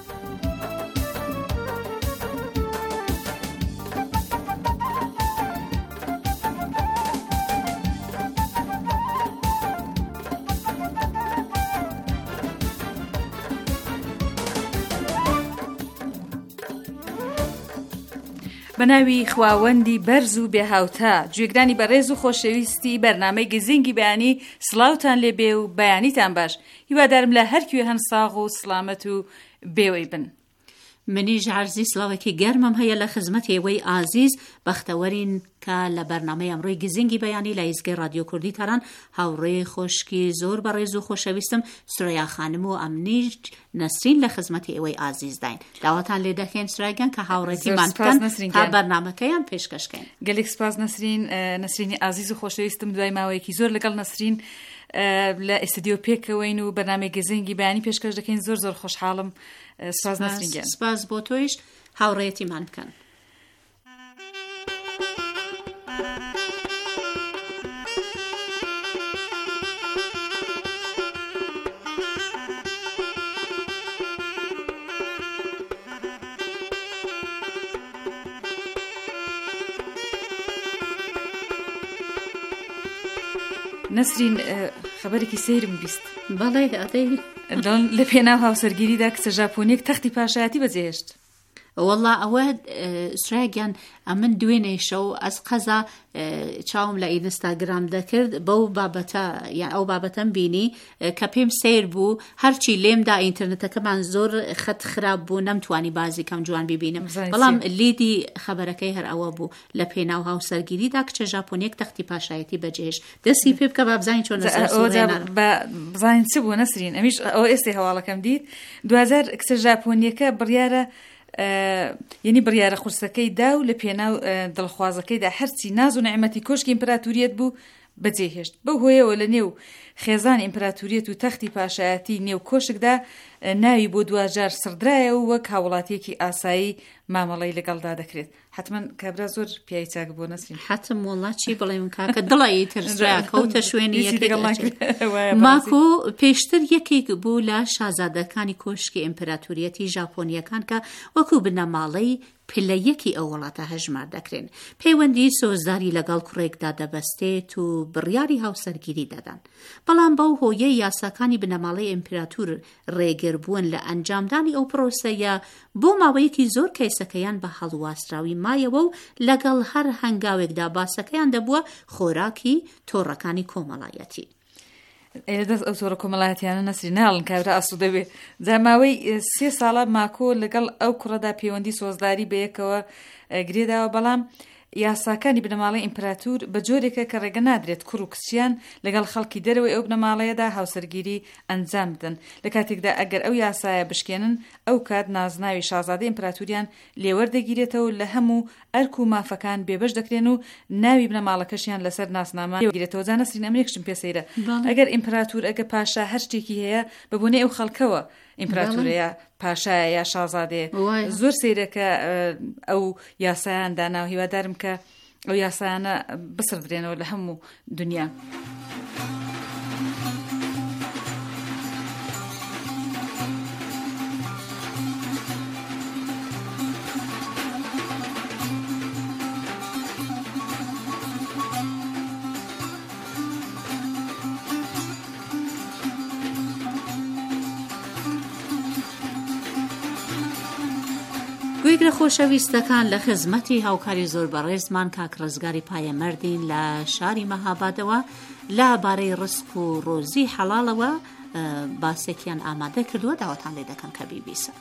بەناوی خواوەندی بەرز و بێهاوتا، گوێگرانی بەڕێز و خۆشەویستی بەرنامەی گزینگی بەیانی، سڵاوتان لێبێ و بەیانیتان باش. هیوادارم لە هەرکوێ هەن ساغ و سڵامەت و بێوەی بن. منیش عرضی سلاوکی گرمم هەیە لە خزمەتی ئێوەی ئازیز بەختەوەرین کە لە بەرنامەی ئەمڕۆی گزینگی بەیانی لە ئیزگەی رادیۆ کوردی تاران هاوڕێی خۆشکی زۆر بەڕێز و خۆشەویستم سوریا خانم و ئەمنیش نەسرین لە خزمەتی ئێوەی ئازیز داین. داواتان لێ دەکەین سوراگەن کە هاوڕێتیمان بکەن تا بەرنامەکەیان پێشکەشکەین. گەلێک سپاس نەسرینی ئازیز و خۆشەویستم، دوای ماوەیەکی زۆر لەگەڵ نەسرین لە ئێستودیۆ پێکەوەین و بەرنامەی گزینگی بەیانی پێشکەش دەکەین. زۆر خۆشحاڵم. سپاس نەسرین گیان. سپاس بۆ تۆیش، هاوڕێتیمان بکەن. نەسرین خەبەرێکی سەیرم بیست. بەڵێ ئەدەی لە پێناو هاوسەرگیریدا کچە ژاپۆنیەک تەختی پاشایەتی بەجێهێشت. والله ئەوە سراگیان ئەمن دوێنێ شەو ئەس قەزا چاوم لە ئینستاگرام دەکرد بەو بابەتە، یان ئەو بابەتەم بینی کە پێم سیر بوو، هەرچی لێمدا ئینتەرنێتەکەمان زۆر خەت خراپ بوو، نەمتوانی بازی کەم جوان ببینم. بەڵام لیدی خەبەرەکەی هەر ئەوە بوو لە پێناو هاوسەرگیریدا کچە ژاپۆنیەک تەختی پاشایەتی بەجێهێشت. دەستی پێ بکە با بزانین چۆن بزانین چ بوو نەسرین. ئەمیش ئەوە ئێستی هەواڵەکەم دیت 2000 کچە ژاپۆنیەکە بڕیارە یعنی بڕیارە خورسەکەی دا و لە پێناو دڵخوازەکەیدا هەرچی ناز و نعمەتی کۆشکی ئیمپراتوریەت بوو بەجێهێشت. بەو هۆیەوە لە نێو خێزان ئیمپراتوریەت و تەختی پاشایەتی نێو کۆشکدا ناوی بۆ 2000 سڕدرایە و وەک هاوڵاتیەکی ئاسایی مامەڵەی لەگەڵدا دەکرێت. حتمما کابرا زۆر پیاوی چاک بۆ نەسرین. حتم وڵات چی بڵێم کاکە دڵی ترسرا کەوتە شوێنی ماکۆ پێشتر یەکێک بوو لە شازادەکانی کۆشکی ئیمپراتوریەتی ژاپۆنیەکان کە وەکو بنەماڵەی پلەیەکی ئەو وڵاتە هەژمار دەکرێن. پەیوەندی سۆزداری لەگەڵ کوڕێکدا دەبەستێت و بڕیاری هاوسەرگیری دەدان. بەڵام بەو هۆیەی یاساکانی بنەماڵەی ئیمپراتور ڕێگر بوون لە ئەنجامدانی ئەو پرۆسەیە بۆ ماوەیەکی زۆر کەیسەکەیان بە هەڵواستراوی مایەوە و لەگەڵ هەر هەنگاوێکدا باسەکەیان دەبووە خۆراکی تۆڕەکانی کۆمەڵایەتی. دەست ئەو تۆڕە کۆمەڵایەتیانە نەسری ناڵن کابرا ئەسوو دەبێ. جاماوەی 3 ساڵە ماکۆ لەگەڵ ئەو کوڕەدا پەیوەندی سۆزداری بەیەکەوە گرێداوە، بەڵام یاساکانی بنەماڵەی ئیمپراتور بە جۆرێکە کە ڕێگە نادرێت کوڕ و کچیان لەگەڵ خەڵکی دەرەوەی ئەو بنەماڵەیەدا هاوسەرگیری ئەنجام بدەن. لە کاتێکدا ئەگەر ئەو یاسایە بشکێنن ئەو کات نازناوی شازادەی ئیمپراتوریان لێوەردەگیرێتەوە، لە هەموو ئەرک و مافەکان بێبەش دەکرێن و ناوی بنەماڵەکەشیان لەسەر ناسنامە گیرێتەوە. جا نەسرین ئەمرێکشم پێسەیرە ئەگەر ئیمپراتور ئەگە پاشا هەر شتێکی هەیە بەبوونەی ئەو خەڵکەوە ئیمپراتورەیە پاشایە یا شازادێ زۆر سەیرەکە ئەو یاسایان دانا و هیوادارم کە ئەو یاسایانە بسردرێنەوە لە هەموو دنیا. گوێگرە خۆشەویستەکان لە خزمەتی هاوکاری زۆر بەڕێزمان کاک ڕزگاری پایەمەردین لە شاری مەهابادەوە لەبارەی ڕزق و ڕۆزی حەڵاڵەوە باسێکیان ئامادە کردووە، داواتان لێ دەکەم کە بیبیسە.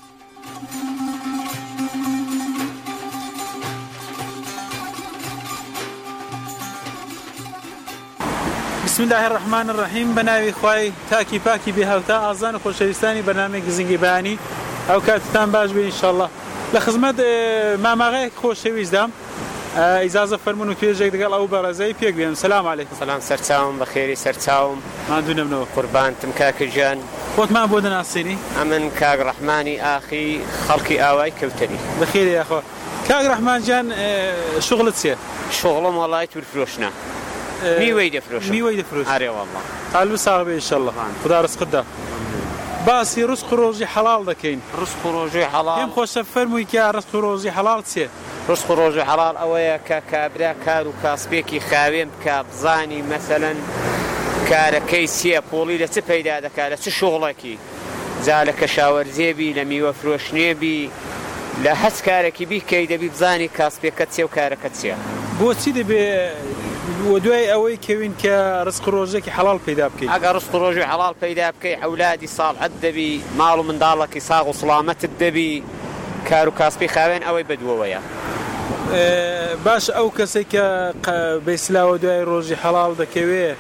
بسم الله الرحمن الرحیم. بەناوی خوای تاکی پاکی بێهاوتا ئازان و خۆشەویستانی بەرنامەی گزینگی بەیانی ئەو کاتتان باش بێ ئینشاءالله. لە خزمەت ماماغەیەک خۆشەویستدام، ئیجازە فەرمون و توێژێک دەگەڵ ئەو بەڕێزەی پێک بێنم. سەلام عەلەیکم. سەلام سەرچاوم بەخێری سەرچاوم مادوونەمنەوە قوربانتم کاکە گیان. خۆتمان بۆ دەناسیری؟ ئەمن کاک ڕەحمانی ئاخی خەڵکی ئاوای کەوتەری. بەخێری یاخۆ. کاک ڕەحمان گیان شغڵت چییە؟ شغڵم وەڵای تورفرۆشنە، میوەی دەفرۆشم. میوەی دەفرۆشم؟ ئارێ وەڵڵا. قالب ساغ بێ ئینشاءالله. خدا ڕزقت دا. باسی ڕزق و ڕۆژی حەڵاڵ دەکەین. ڕزق و ڕۆژی حەڵاڵ پێم خۆشە فەرمووی کە ڕزق و ڕۆژی حەڵاڵ چییە؟ ڕزق و ڕۆژی حەڵاڵ ئەوەیە کە کابرا کار و کاسبێکی خاوێن بکە، بزانی مەسەلەن کارەکەی چییە، پۆڵی لە چ پەیدا دەکات، لە چ شغڵێکی، جا لە کەشاوەرزێبی، لە میوە فرۆشنێبی، لە هەچ کارێکی بیکەی دەبی بزانی کاسبێکەت چییە و کارەکەت چییە. بۆچی دەبێ دوای ئەوەی کەوین کە ڕزق و ڕۆژێکی حەڵاڵ پەیدا بکەیت؟ ئەگەر ڕزق و ڕۆژی حەڵاڵ پەیدا بکەی، ئەولادی ساڵحەت دەبی، ماڵ و منداڵێکی ساغ و سڵامەتت دەبی، کار و کاسبی خاوێن ئەوەی بەدووەوەیە. باش ئەو کەسێک کە بەیسلاوە دوای ڕۆژی حەڵاڵ دەکەوێت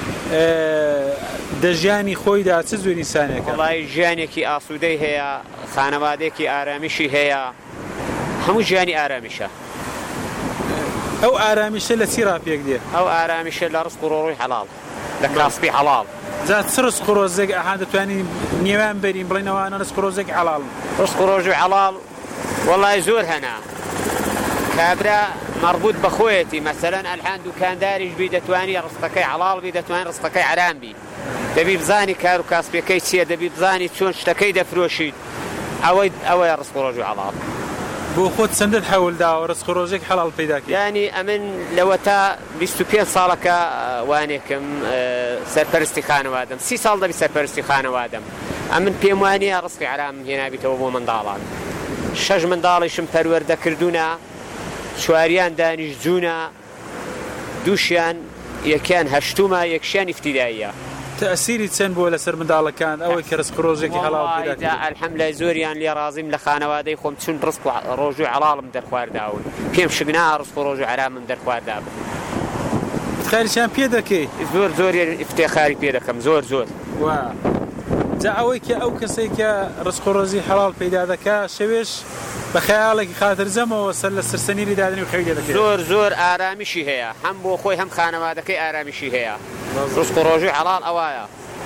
دەژیانی خۆیدا چ زۆری سانێکە؟ وڵای ژیانێکی ئاسوودەی هەیە، خانەوادێکی ئارامیشی هەیە، هەموو ژیانی ئارامیشە. ئەو ئارامیشە لە چی ڕاپێک دێ؟ ئەو ئارامیشە لە ڕزق و ڕۆڕووی حەڵاڵ، لە کاسبی حەڵاڵ. جا چ ڕزق و ڕۆزێک ئەها دەتوانین نێوان بەرین بڵێنەوەوانە ڕزق و ڕۆزێکی حەڵاڵن؟ ڕزق و ڕۆژوی حەڵاڵ وەڵای زۆر هەنا. کابرا مربوط بەخۆیەتی، مەسەلەن ئەلحان دوکانداریش بی دەتوانی ڕستەکەی حەڵاڵ بی، دەتوانێت ڕستەکەی حرام بی. دەبی بزانی کار و کاسبەکەی چییە، دەبی بزانی چۆن شتەکەی دەفرۆشیت. ئەوەیە ڕزق و ڕۆژوی حەڵاڵ. بۆ خۆت چەندت حەوڵداوە ڕزق و ڕۆژێک حەڵاڵ پەیدا کرد؟ یعنی ئەمن لەوە تا 25 ساڵەکە وانێکم سەرپەرستی خانەوادەم، 30 ساڵ دەبی سەرپەرستی خانەوادەم. ئەمن پێم وانییە ڕزقی حرامم هێنابیتەوە بۆ منداڵان. 6 منداڵیشم پەروەردە کردوونە، 4یان دانیشتجوونە، 2شیان یەکیان هەشتومە، 1شیان ئیفتیداییە. تەسیری چەند بۆ لەسەر منداڵەکان ئەوەی کە ڕزق و ڕۆژێکی حەڵاڵ پەیدا کرد؟ ئەلحەمدولیلا زۆریان لێ ڕازیم لە خانەوادەی خۆم، چون ڕزق و ڕۆژوی حەڵاڵم دەرخوارداون، پێم شگنا ڕزق و ڕۆژوی حرامم دەرخواردابن. افتخاریشان پێ دەکەی؟ زۆر افتخاری پێ دەکەم، زۆر. جا ئەوەی کە ئەو کەسەی کە ڕزق و ڕۆزی حەڵاڵ پەیدا دەکات شەوێش بە خەیاڵێکی خاترجەمەوە سەر لە سەرسەنیری دادنی و خەوی دەکەێت. زۆر ئارامیشی هەیە، هەم بۆ خۆی هەم خانەوادەکەی ئارامیشی هەیە. ڕزق و ڕۆژوی حەڵاڵ ئەوایە.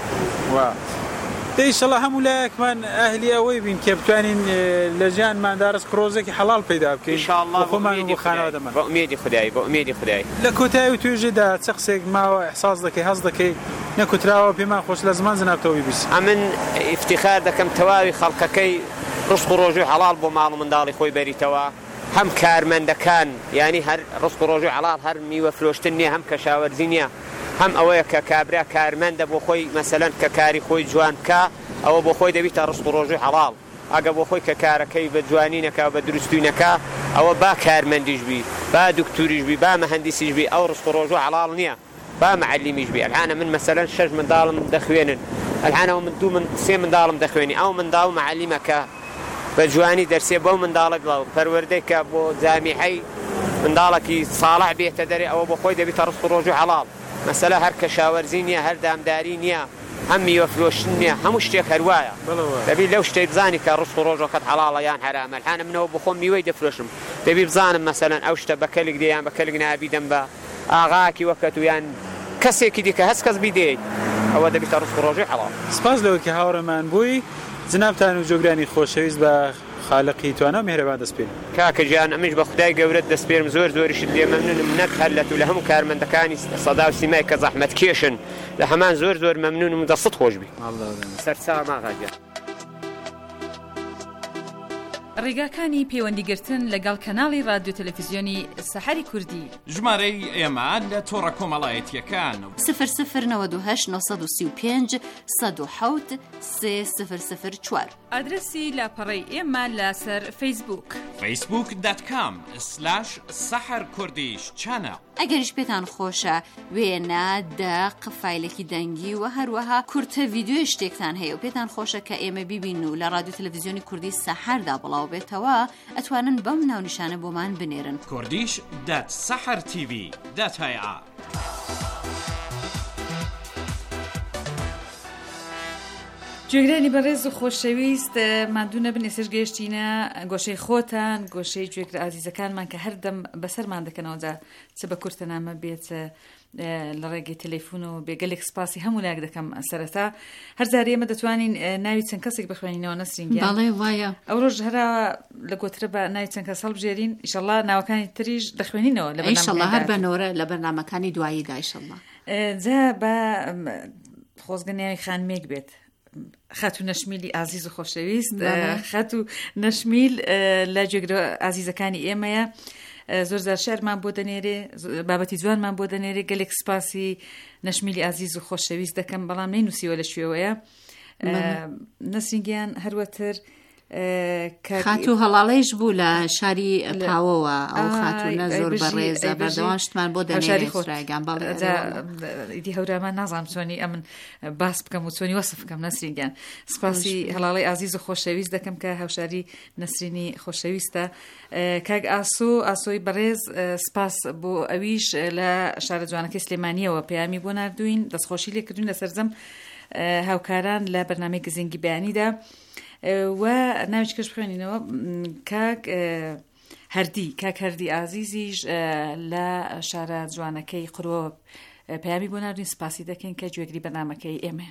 ئینشەڵا هەموو لایەکمان ئەهلی ئەوەی بین کە بتوانین لە ژیانماندا ڕزق و ڕۆژێکی حەڵاڵ پەیدا بکەین بۆ خۆمان و بۆ خانەوادەمان. بە ئومێدی خودای. لە کۆتایی توێژێدا چ قسێک ماوە ئیحساس دەکەی، هەست دەکەی نەکوتراوە پێمان خۆش لە زمان جنابتەوەی بیست؟ ئەمن ئیفتیخار دەکەم تەواوی خەڵکەکەی ڕزق و ڕۆژوی حەڵاڵ بۆ ماڵ و منداڵی خۆی بەریتەوە، هەم کارمەندەکان، ینی هەر ڕزق و ڕۆژوی حەڵاڵ هەر میوە فرۆشتن نییە، هەم کەشاوەرزی نییە، هەم ئەوەیە کە کابرا کارمەندە بۆ خۆی مەسەلەن کە کاری خۆی جوان بکە، ئەوە بۆ خۆی دەبیتە ڕزق و ڕۆژوی حەڵاڵ. ئەگە بۆ خۆی کە کارەکەی بە جوانی نەکا و بە دروستی نەکا، ئەوە با کارمەندیش بی، با دکتوریش بی، با مەهەندیسیش بی، ئەو ڕزق و ڕۆژوی حەڵاڵ نییە. با معلیمیش بی. الحانە من مەسەلەن 6 منداڵم دەخوێنن، الحانەوە من 3 منداڵم دەخوێنی، ئەو منداڵ معلیمەکە بە جوانی دەرسێ بەو منداڵە بڵاو پەروەردەی کە بۆ جامیعەی منداڵێکی ساڵح بێتە دەرێ، ئەوە بۆ خۆی دەبیتە ڕزق و ڕۆژوی حەڵاڵ. مەسەلە هەر کەشاوەرزی نییە، هەر دامداری نییە، هەم میوە فرۆشتن نییە، هەموو شتێک هەروایە. دەبی لەو شتێک بزانی کە ڕزق و ڕۆژەکەت حەڵاڵە یان حرامە. الحانە منەوە بۆ خۆم میوەی دەفرۆشم، دەبی بزانم مەسەلەن ئەو شتە بە کەلک دێ یان بە کەلک نابی دەم بە ئاغاکی وەکەت و یان کەسێکی دیکە هەست کەس بیدێت، ئەوە دەبیتە ڕزق و ڕۆژوی حەڵاڵ. سپاس لەوە کە هاوڕێمان بووی. جنابتان و جۆگرانی خۆشەویست بە خالقی توانە و میهرەبان دەستپێن. کاکە گیان ئەمیش بە خودای گەورەت دەستپێرم، زۆریشت لێ مەمنونم، نەک هەلەت و لە هەموو کارمەندەکانی سەدا و سیمای کە زەحمەت کێشن لە هەمان زۆر مەمنونم و دەستت خۆش بی. سەرچاو ماغاگە. ڕێگاکانی پەیوەندیگرتن لەگەڵ کەناڵی رادیۆ تەلەڤیزیۆنی سەحەری کوردی. ژمارەی ئێمە لە تۆڕە کۆمەڵایەتیەکان 0092 935 107 3004. ئادرسی لاپەڕەی ئێمە لەسەر فەیسبووک facebook.com/saharkurdish-channel. ئەگەریش پێتان خۆشە وێنە دەق فایلێکی دەنگی و هەروەها کورتە ڤیدیۆی شتێکتان هەیە و پێتان خۆشە کە ئێمە بیبین و لە رادیۆ تەلەڤیزیۆنی کوردی سەحەردا بڵاو بێتەوە، ئەتوانن بەم ناونیشانە بۆمان بنێرن. kurdish.sahartv.ir. گوێگرانی بەڕێز و خۆشەویست، مادوو نەبن ئێسش گەیشتینە گۆشەی خۆتان، گۆشەی گوێگر ئازیزەکانمان کە هەردەم بەسەرمان دەکەنەوەجا چ بە کورتەنامە بێت لە ڕێگەی تەلەفۆن و بێگەلێک سپاسی هەموو لایەک دەکەم سەرەتا. هەرزاری ئێمە دەتوانین ناوی چەند کەسێک بخوێنینەوە نەسرینگیان. بەڵێ وایە ئەو ڕۆژ هەرا لە گۆترە بە ناوی چەند کەس هەڵبژێرین، ئیشەڵڵا ناوەکانی تریش دەخوێنینەوە لە ئیشەڵڵا هەر بەنۆرە لە بەرنامەکانی دواییدا ئیشەڵڵا. جا بە خۆزگەنیاوی خانمێک بێت. خاتو نەشمیلی ئازیز و خۆشەویست، خاتو نەشمیل لە گوێگرە ئازیزەکانی ئێمەیە، زۆرزار شێرمان بۆ دەنێرێ، بابەتی جوانمان بۆ دەنێرێ، گەلێک سپاسی نەشمیلی ئازیز و خۆشەویست دەکەم، بەڵام نەینووسیوە لە شوێوەیە. نەسرینگیان هەروەتر خاتو هەڵاڵەیش بوو لە شاری پاوەوە ئەو خاتونە زۆر بەڕێزە بەردەواشتمان بۆ دەنێرێگان ئیدی هەورامان نازانم چۆنی ئەمن باس بکەم و چۆنی وەسف بکەم نەسرینگیان سپاسی هەڵاڵی ئازیز و خۆشەویست دەکەم کە هەوشاری نەسرینی خۆشەویستە کاک ئاسۆی بەڕێز سپاس بۆ ئەویش لە شارە جوانەکەی سلێمانیەوە پەیامی بۆ ناردوین دەستخۆشی لێکردوین لە سەرجەم هاوکاران لە بەرنامەی گزینگی بەیانیدا و ناوی کەش بخوێنینەوە کاک هەردی ئازیزیش لە شارە جوانەکەی قڕۆ پەیامی بۆ ناردوین سپاسی دەکەین کە گوێگری بەرنامەکەی ئێمە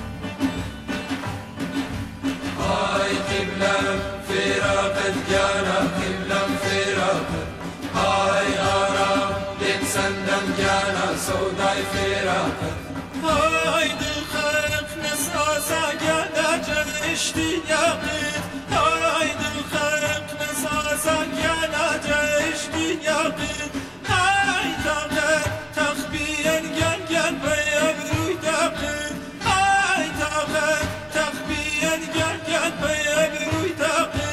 فراقت جانا قبلم فراقت هاي غارة يتسندم جانا سوداي فراقت هاي دلخلق نساسا جانا جرشتي ياقت هاي دلخلق نساسا جانا جرشتي ياقت هاي طاقت تخبيا جان بيبروي داقت هاي طاقت تخبيا جان بيبروي داقت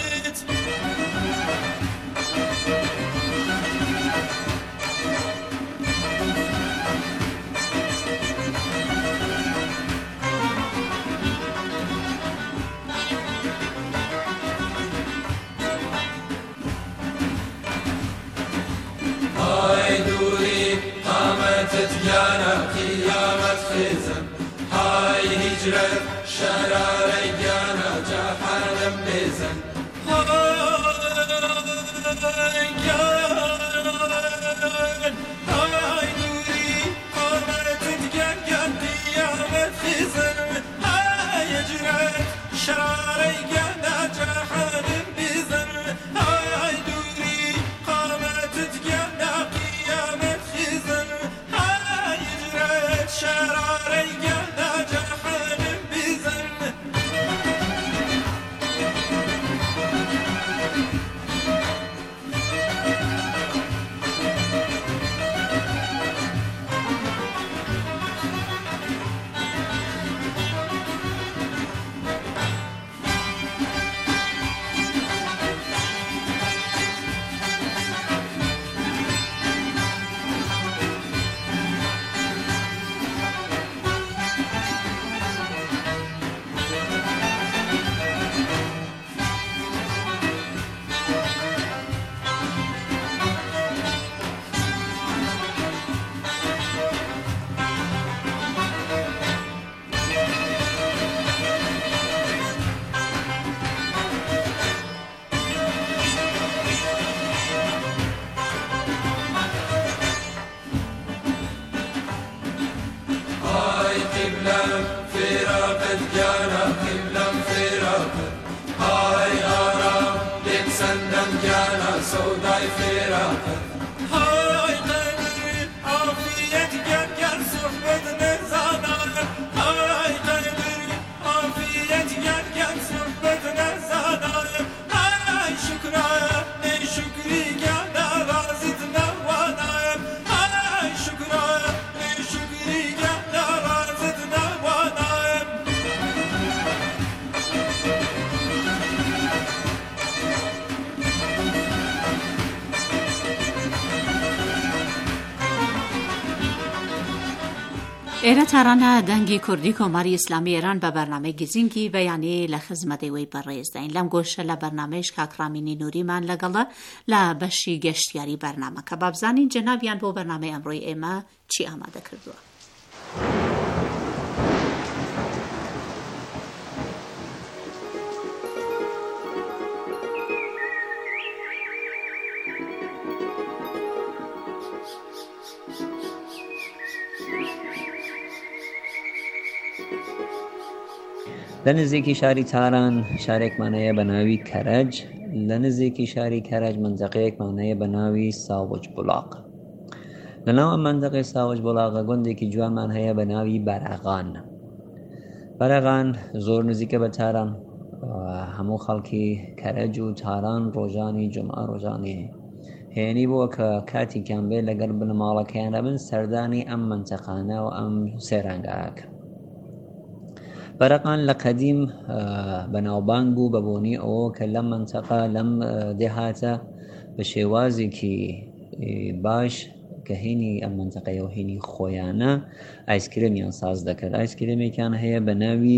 تتجانا قيامة خزن هاي هجرة شراري جانا جحانا بزن هاي نوري قامة تتجان قيامة خزن هاي هجرة شراري جانا جحانا بزن هاي نوري قامة تتجان قيامة خزن شراري جانا جحان بزن فراقت جانا قبلم فراقت هاي غارة يتسندم جانا سوداي فراقت هاي قدر عافية جان صحبت نزانا هاي قدر عافية جان صحبت نزانا هاي شكرا شكري جانا رازتنا وانا هاي شكرا شكري جانا رازتنا وانا ئێرە تارانە دەنگی کوردی کۆماری ئیسلامی ئێران بە بەرنامەی گزینگی بەیانی لە خزمەتی وەی بەڕێزداین لەم گۆشە لە بەرنامەیش کاکرامینی نووریمان لەگەڵە لە بەشی گەشتیاری بەرنامەکە بابزانین جەنابیان بۆ بەرنامەی ئەمڕۆی ئێمە چی ئامادە کردووە. لە نزیکی شاری تاران شارێکمانەیە بە ناوی کەرەج لە نزیکی شاری کەرەج منجەقەیەکمانەیە بە ناوی ساوج بولاق لە ناو ئەم منجەقەی ساوج بولاقە گوندێکی جوانمان هەیە بە ناوی بەرەغان زۆر نزیکە بە تاران هەموو خەڵکی کەرەج و تاران ڕۆژانی جومعە ڕۆژانی هێنی بووە کە کاتێکیان بێت لەگەڵ بنەماڵەکەیان دەبن سەردانی ئەم منجەقانە و ئەم سێرانگاکە بەرەقان لە قەدیم بەناوبانگ بوو بەبوونی ئەوە کە لەم منتەقە لەم دێهاتە بە شێوازێکی باش کە هینی ئەم منتەقەیە و هینی خۆیانە ئایسکرێمیان ساز دەکرد. ئایسکرێمێکیان هەیە بە ناوی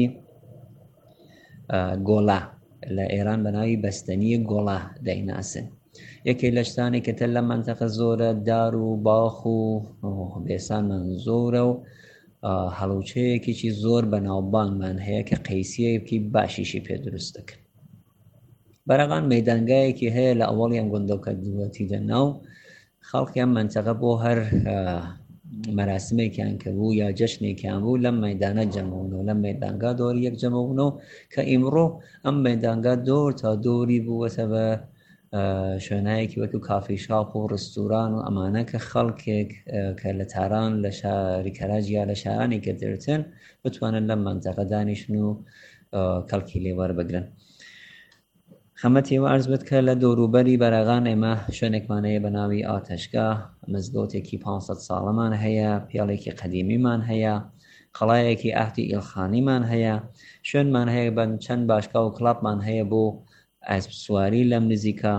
گۆڵا، لە ئێران بە ناوی بەستەنی گۆڵا دەیناسن. یەکێک لە شتانی کە تر لە منتەقە زۆرە دار و باخ و بێسانمان زۆرە و هەڵوچەیەکێکی زۆر بەناوبانگمان هەیە کە قەیسیەیەکی باشیشی پێ دروست دەکەن. بەرەقان مەیدانگایەکی هەیە لە ئەوڵی ئەم گوندەوکە دووەتیدە ناو خەڵکیان منتەقە بۆ هەر مەراسمێکیان کە بوو یا جەشنێکیان بوو لەم مەیدانە جەمەونەوە، لەم مەیدانگا دۆری یەک جەمەونەوە کە ئیمڕۆ ئەم مەیدانگا دۆر تا دۆری بووەتە بە شوێنایەکی وەکو کافی شاپ و ڕستوران و ئەمانە کە خەڵکێک کە لە تاران لە شاری کەراج یا لە شارانی کە دەرتن بتوانن لەم منتەقە دانیشن و کەڵکی لێ وەربگرن. خەمەتیەوە عەرز بێت کە لە دەوروبەری بەرەغان ئێمە شوێنێکمان هەیە بە ناوی ئاتەشگا، مزگەوتێکی 500 ساڵەمان هەیە، پیاڵێکی قەدیمیمان هەیە، قەڵایەکی ئاهدی ئیلخانیمان هەیە، شوێنمان هەیە بە چەند باشگا و کڵاپمان هەیە بۆ ئەسپ سواری لەم نزیکە.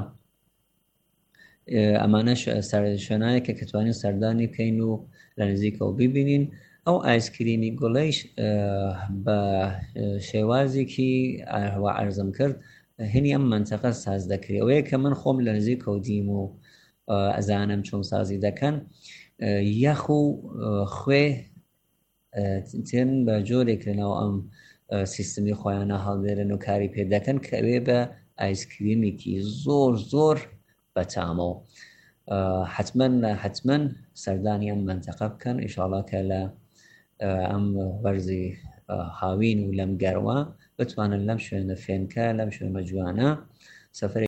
ئەمانە شوێنایە کە توانین سەردانی بکەین و لە نزیکە و ببینین. ئەو ئایسکریمی گوڵەیش بە شێوازێکی هەوا عەرزم کرد هینی ئەم منتەقە ساز دەکرێت. ئەوەیە کە من خۆم لە نزیکە و دیم و ئەزانم چۆن سازی دەکەن، یەخ و خوێ تێن بە جۆرێک لەناو ئەم سیستمی خۆیانە هەڵدێرن و کاری پێ دەکەن کە ئەوێ بە ئایسکریمێکی زۆر زۆر بەتامە و حتمەن سەردانی ئەم منتەقە بکەن. ئینشاڵڵا کە لە ئەم وەرزی هاوین و لەم گەڕوە بتوانن لەم شوێنە فێنکە لەم شوێنە جوانە سەفەرێک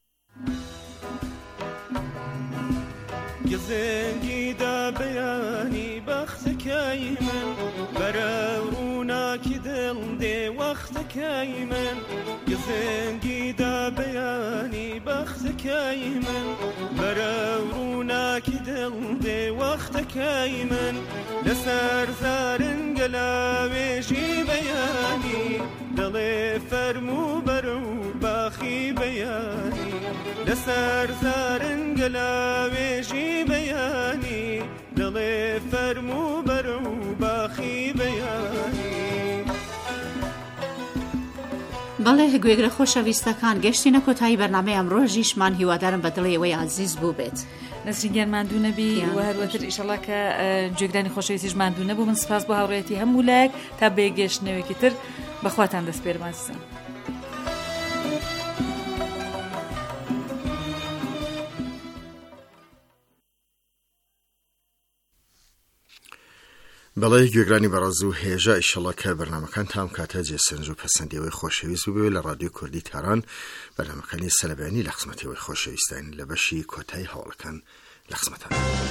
گزنگیدا بەیانی بەختەکەی من بەرە ڕووناکی دڵ دێ وەختەکەی من گزنگیدا بەیانی بەختەکەی من بەرە ڕووناکی دڵ دێ وەختەکەی من لەسەر زارنگە لاوێژی بەیانی دڵێ فەرموو بەرە و باخی بەیانی لەسەر زارنگە لاوێژی بەیانی دڵێ فەرموو بەرە و باخی بەیانی. بەڵێ گوێگرە خۆشەویستەکان گەشتینە کۆتایی بەرنامەی ئەمڕۆژیشمان هیوادارم بە دڵێەوەی عەزیز بوو بێت. نەسرینگیان ماندوو نەبی و هەروەتر ئیشەڵا کە گوێگرانی خۆشەویستیش ماندوو نەبوو. من سپاس بۆ هاوڕێتی هەموو لایەک تا بێگەشتنەوەیەکی تر بەخواتان دەسپێرم عەزیزان. بەڵێ گوێگرانی بەڕێز و هێژە ئیشەڵڵا کە بەرنامەکان تام کاتە جێسەنج و پەسەندیەوەی خۆشەویست بووێت لە ڕادیۆ کوردی تاران بەرنامەکانی سەلەبیانی لە خزمەتەوەی خۆشەویستان لە بەشی کۆتایی هەوڵەکان لە خزمەتان.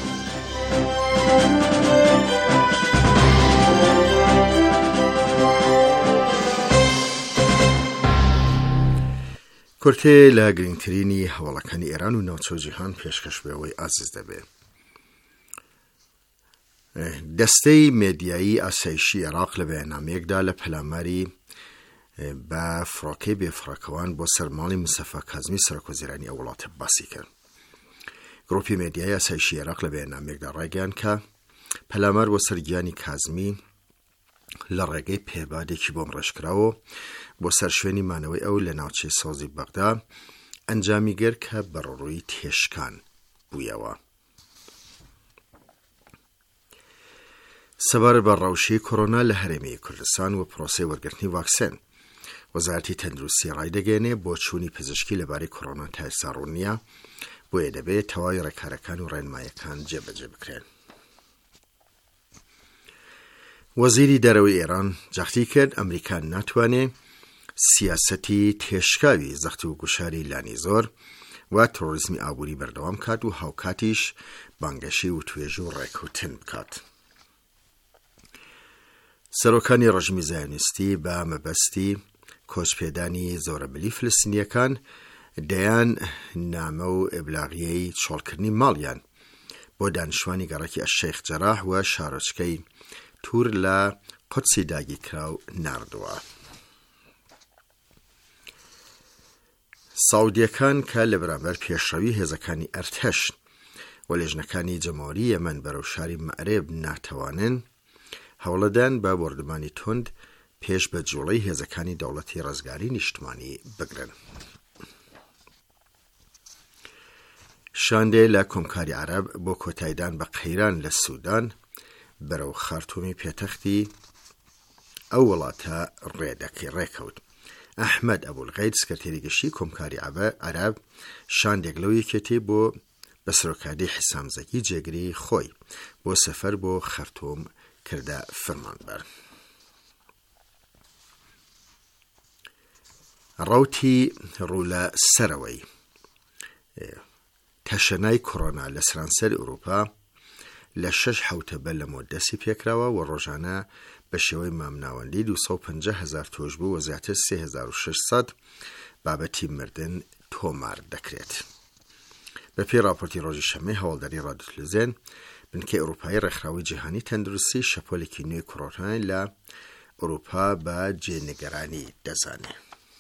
کورتێ لە گرنگترینی هەوڵەکانی ئێران و ناوچە جیهان پێشکەش بێەوەی ئازیز دەبێت. دەستەی مێدیایی ئاسایشی عێراق لە بەیاننامەیەکدا لە پەلاماری بە فڕۆکەی بێفڕۆکەوان بۆ سەرماڵی مستەفا کازمی سەرۆکوەزیرانی ئەو وڵاتە باسی کرد. گڕۆپی مێدیای ئاسایشی عێراق لە بەیاننامەیەکدا ڕایگەیاند کە پەلامار بۆ سەرگیانی کازمی لە ڕێگەی پێبادێکی بۆم ڕێژکراوە بۆ سەر شوێنی مانەوەی ئەو لە ناوچەی سۆزی بەغدا ئەنجامی گەر کە بەڕۆڕووی تێشکان بوویەوە. سەبارەت بە ڕەوشەی کۆڕۆنا لە هەرێمی کوردستان و پرۆسەی وەرگرتنی ڤاکسین، وەزارەتی تەندروستی ڕایدەگەێنێ بۆ چوونی پزیشکی لەبارەی کۆڕۆنا تا ئێستا ڕوون نییە، بۆیە دەبێت تەواوی ڕێکارەکان و ڕێنماییەکان جێبەجێ بکرێن. وەزیری دەرەوەی ئێران جەختی کرد ئەمریکا ناتوانێت سیاسەتی تێشکاوی زەختی و گوشاری لانی زۆر و تۆڕیزمی ئابووری بەردەوام کات و هاوکاتیش بانگەشی و توێژ و ڕێکوتن بکات. سەرۆکانی ڕژمی زایۆنیستی بە مەبەستی کۆچپێدانی زۆرەبەلی فلستینیەکان دەیان نامە و ئێبلاغیەی چۆڵکردنی ماڵیان بۆ دانیشتوانی گەڕەکی ئەشەیخ جەراح و شارۆچکەی توور لە قودسی داگیرکراو ناردووە. ساودیەکان کە لە بەرامبەر پێشڕەوی هێزەکانی ئەرتەش و لێژنەکانی جەمهوری یەمەن بەرەو شاری مەعرێب ناتەوانن هەوڵەدان بە بۆردەمانی تند پێش بە جوڵەی هێزەکانی دەوڵەتی ڕزگاری نیشتمانی بگرن. شاندێ لە کۆمکاری عەرەب بۆ کۆتاییدان بە قەیران لە سوودان بەرەو خارتومی پێتەختی ئەو وڵاتە ڕێکەوت. ئەحمەد ئەبولغەید سکرتێری گەشتی کۆمکاری عەرەب شاندێک لەو یەکێتی بۆ بە سەرۆکادەی حیسامزەکی جێگری خۆی بۆ سەفەر بۆ خەرتوم کردە فەرمانبەر. ڕەوتی ڕوو لە سەرەوەی تەشەنای کۆڕۆنا لە سەرانسەری ئەوروپا لە 6 حوتەبە لەمەوە دەستی پێکراوە و ڕۆژانە بە شێوەی مامناوەندی 250,000 تۆش بوو و زیاتر 3600 بابەتی مردن تۆمار دەکرێت. بەپێی راپۆرتی ڕۆژی شەمەی هەواڵداری ڕادیۆ تەلەڤیزیۆن بنکەی ئەوروپایی ڕێکخراوی جیهانی تەندروستی شەپۆلێکی نوێی کۆڕۆنای لە ئەوروپا بە جێنیگەرانی دەزانێت.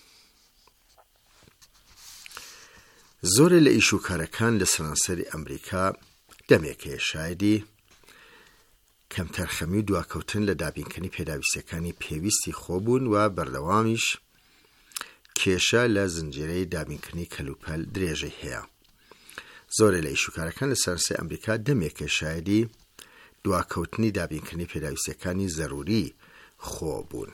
زۆرێک لە ئیشوکارەکان لە سەرانسەری ئەمریکا دەمێکەیە شایدی کەمتەر خەمی و دواکەوتن لە دابینکردنی پێداویستەکانی پێویستی خۆبوون و بەردەوامیش کێشە لە زنجیرەی دابینکردنی کەلوپەل درێژەی هەیە. زۆرێک لە ئیشوکارەکان لە سەرانسەری ئەمریکا دەمێکە شایدی دواکەوتنی دابینکردنی پێداویستەکانی زەروری خۆبوون.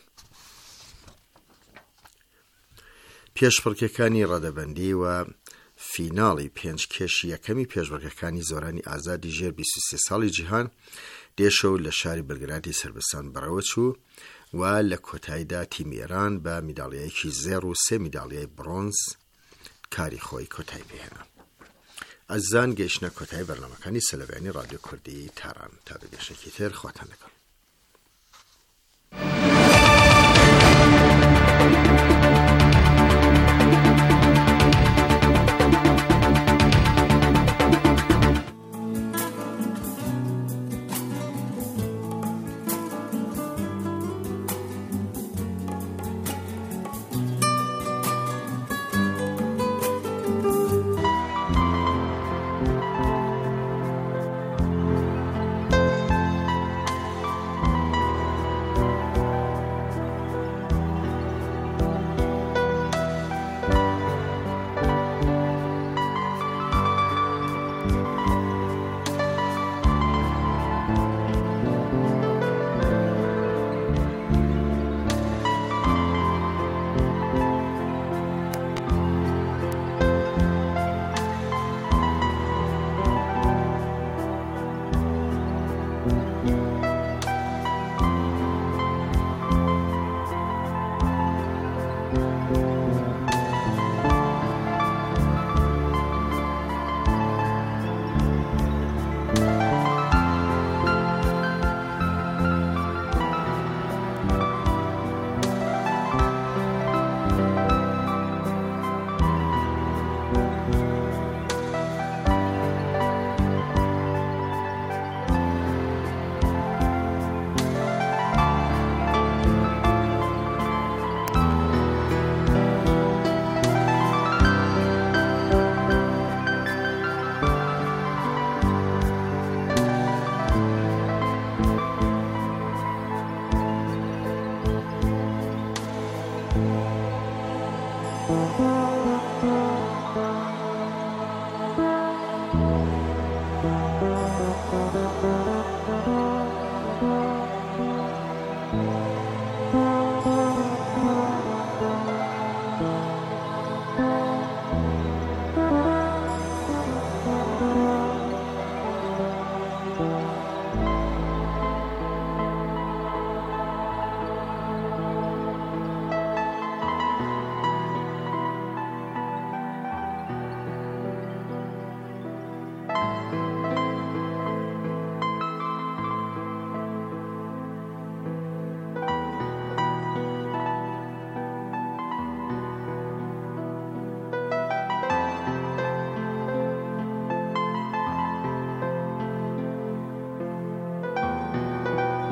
پێشبڕکێکانی ڕەدەبەندی و فیناڵی 5 کێشی یەکەمی پێشبڕکێکانی زۆرانی ئازادی ژێر 23 ساڵی جیهان دێشەو لە شاری بەلگرادی سربستان بەڕەوە چوو و لە کۆتاییدا تیمی ئێران بە میداڵیایەکی زێڕ و 3 میداڵیای برۆنز کاری خۆی کۆتایی پێهێنا. ئەزان گەیشتنە کۆتایی بەرنامەکانی سەلەڤیانی ڕادیۆ کوردی تاران تا بەگەشتێکی تر خواتان لەگەڵ.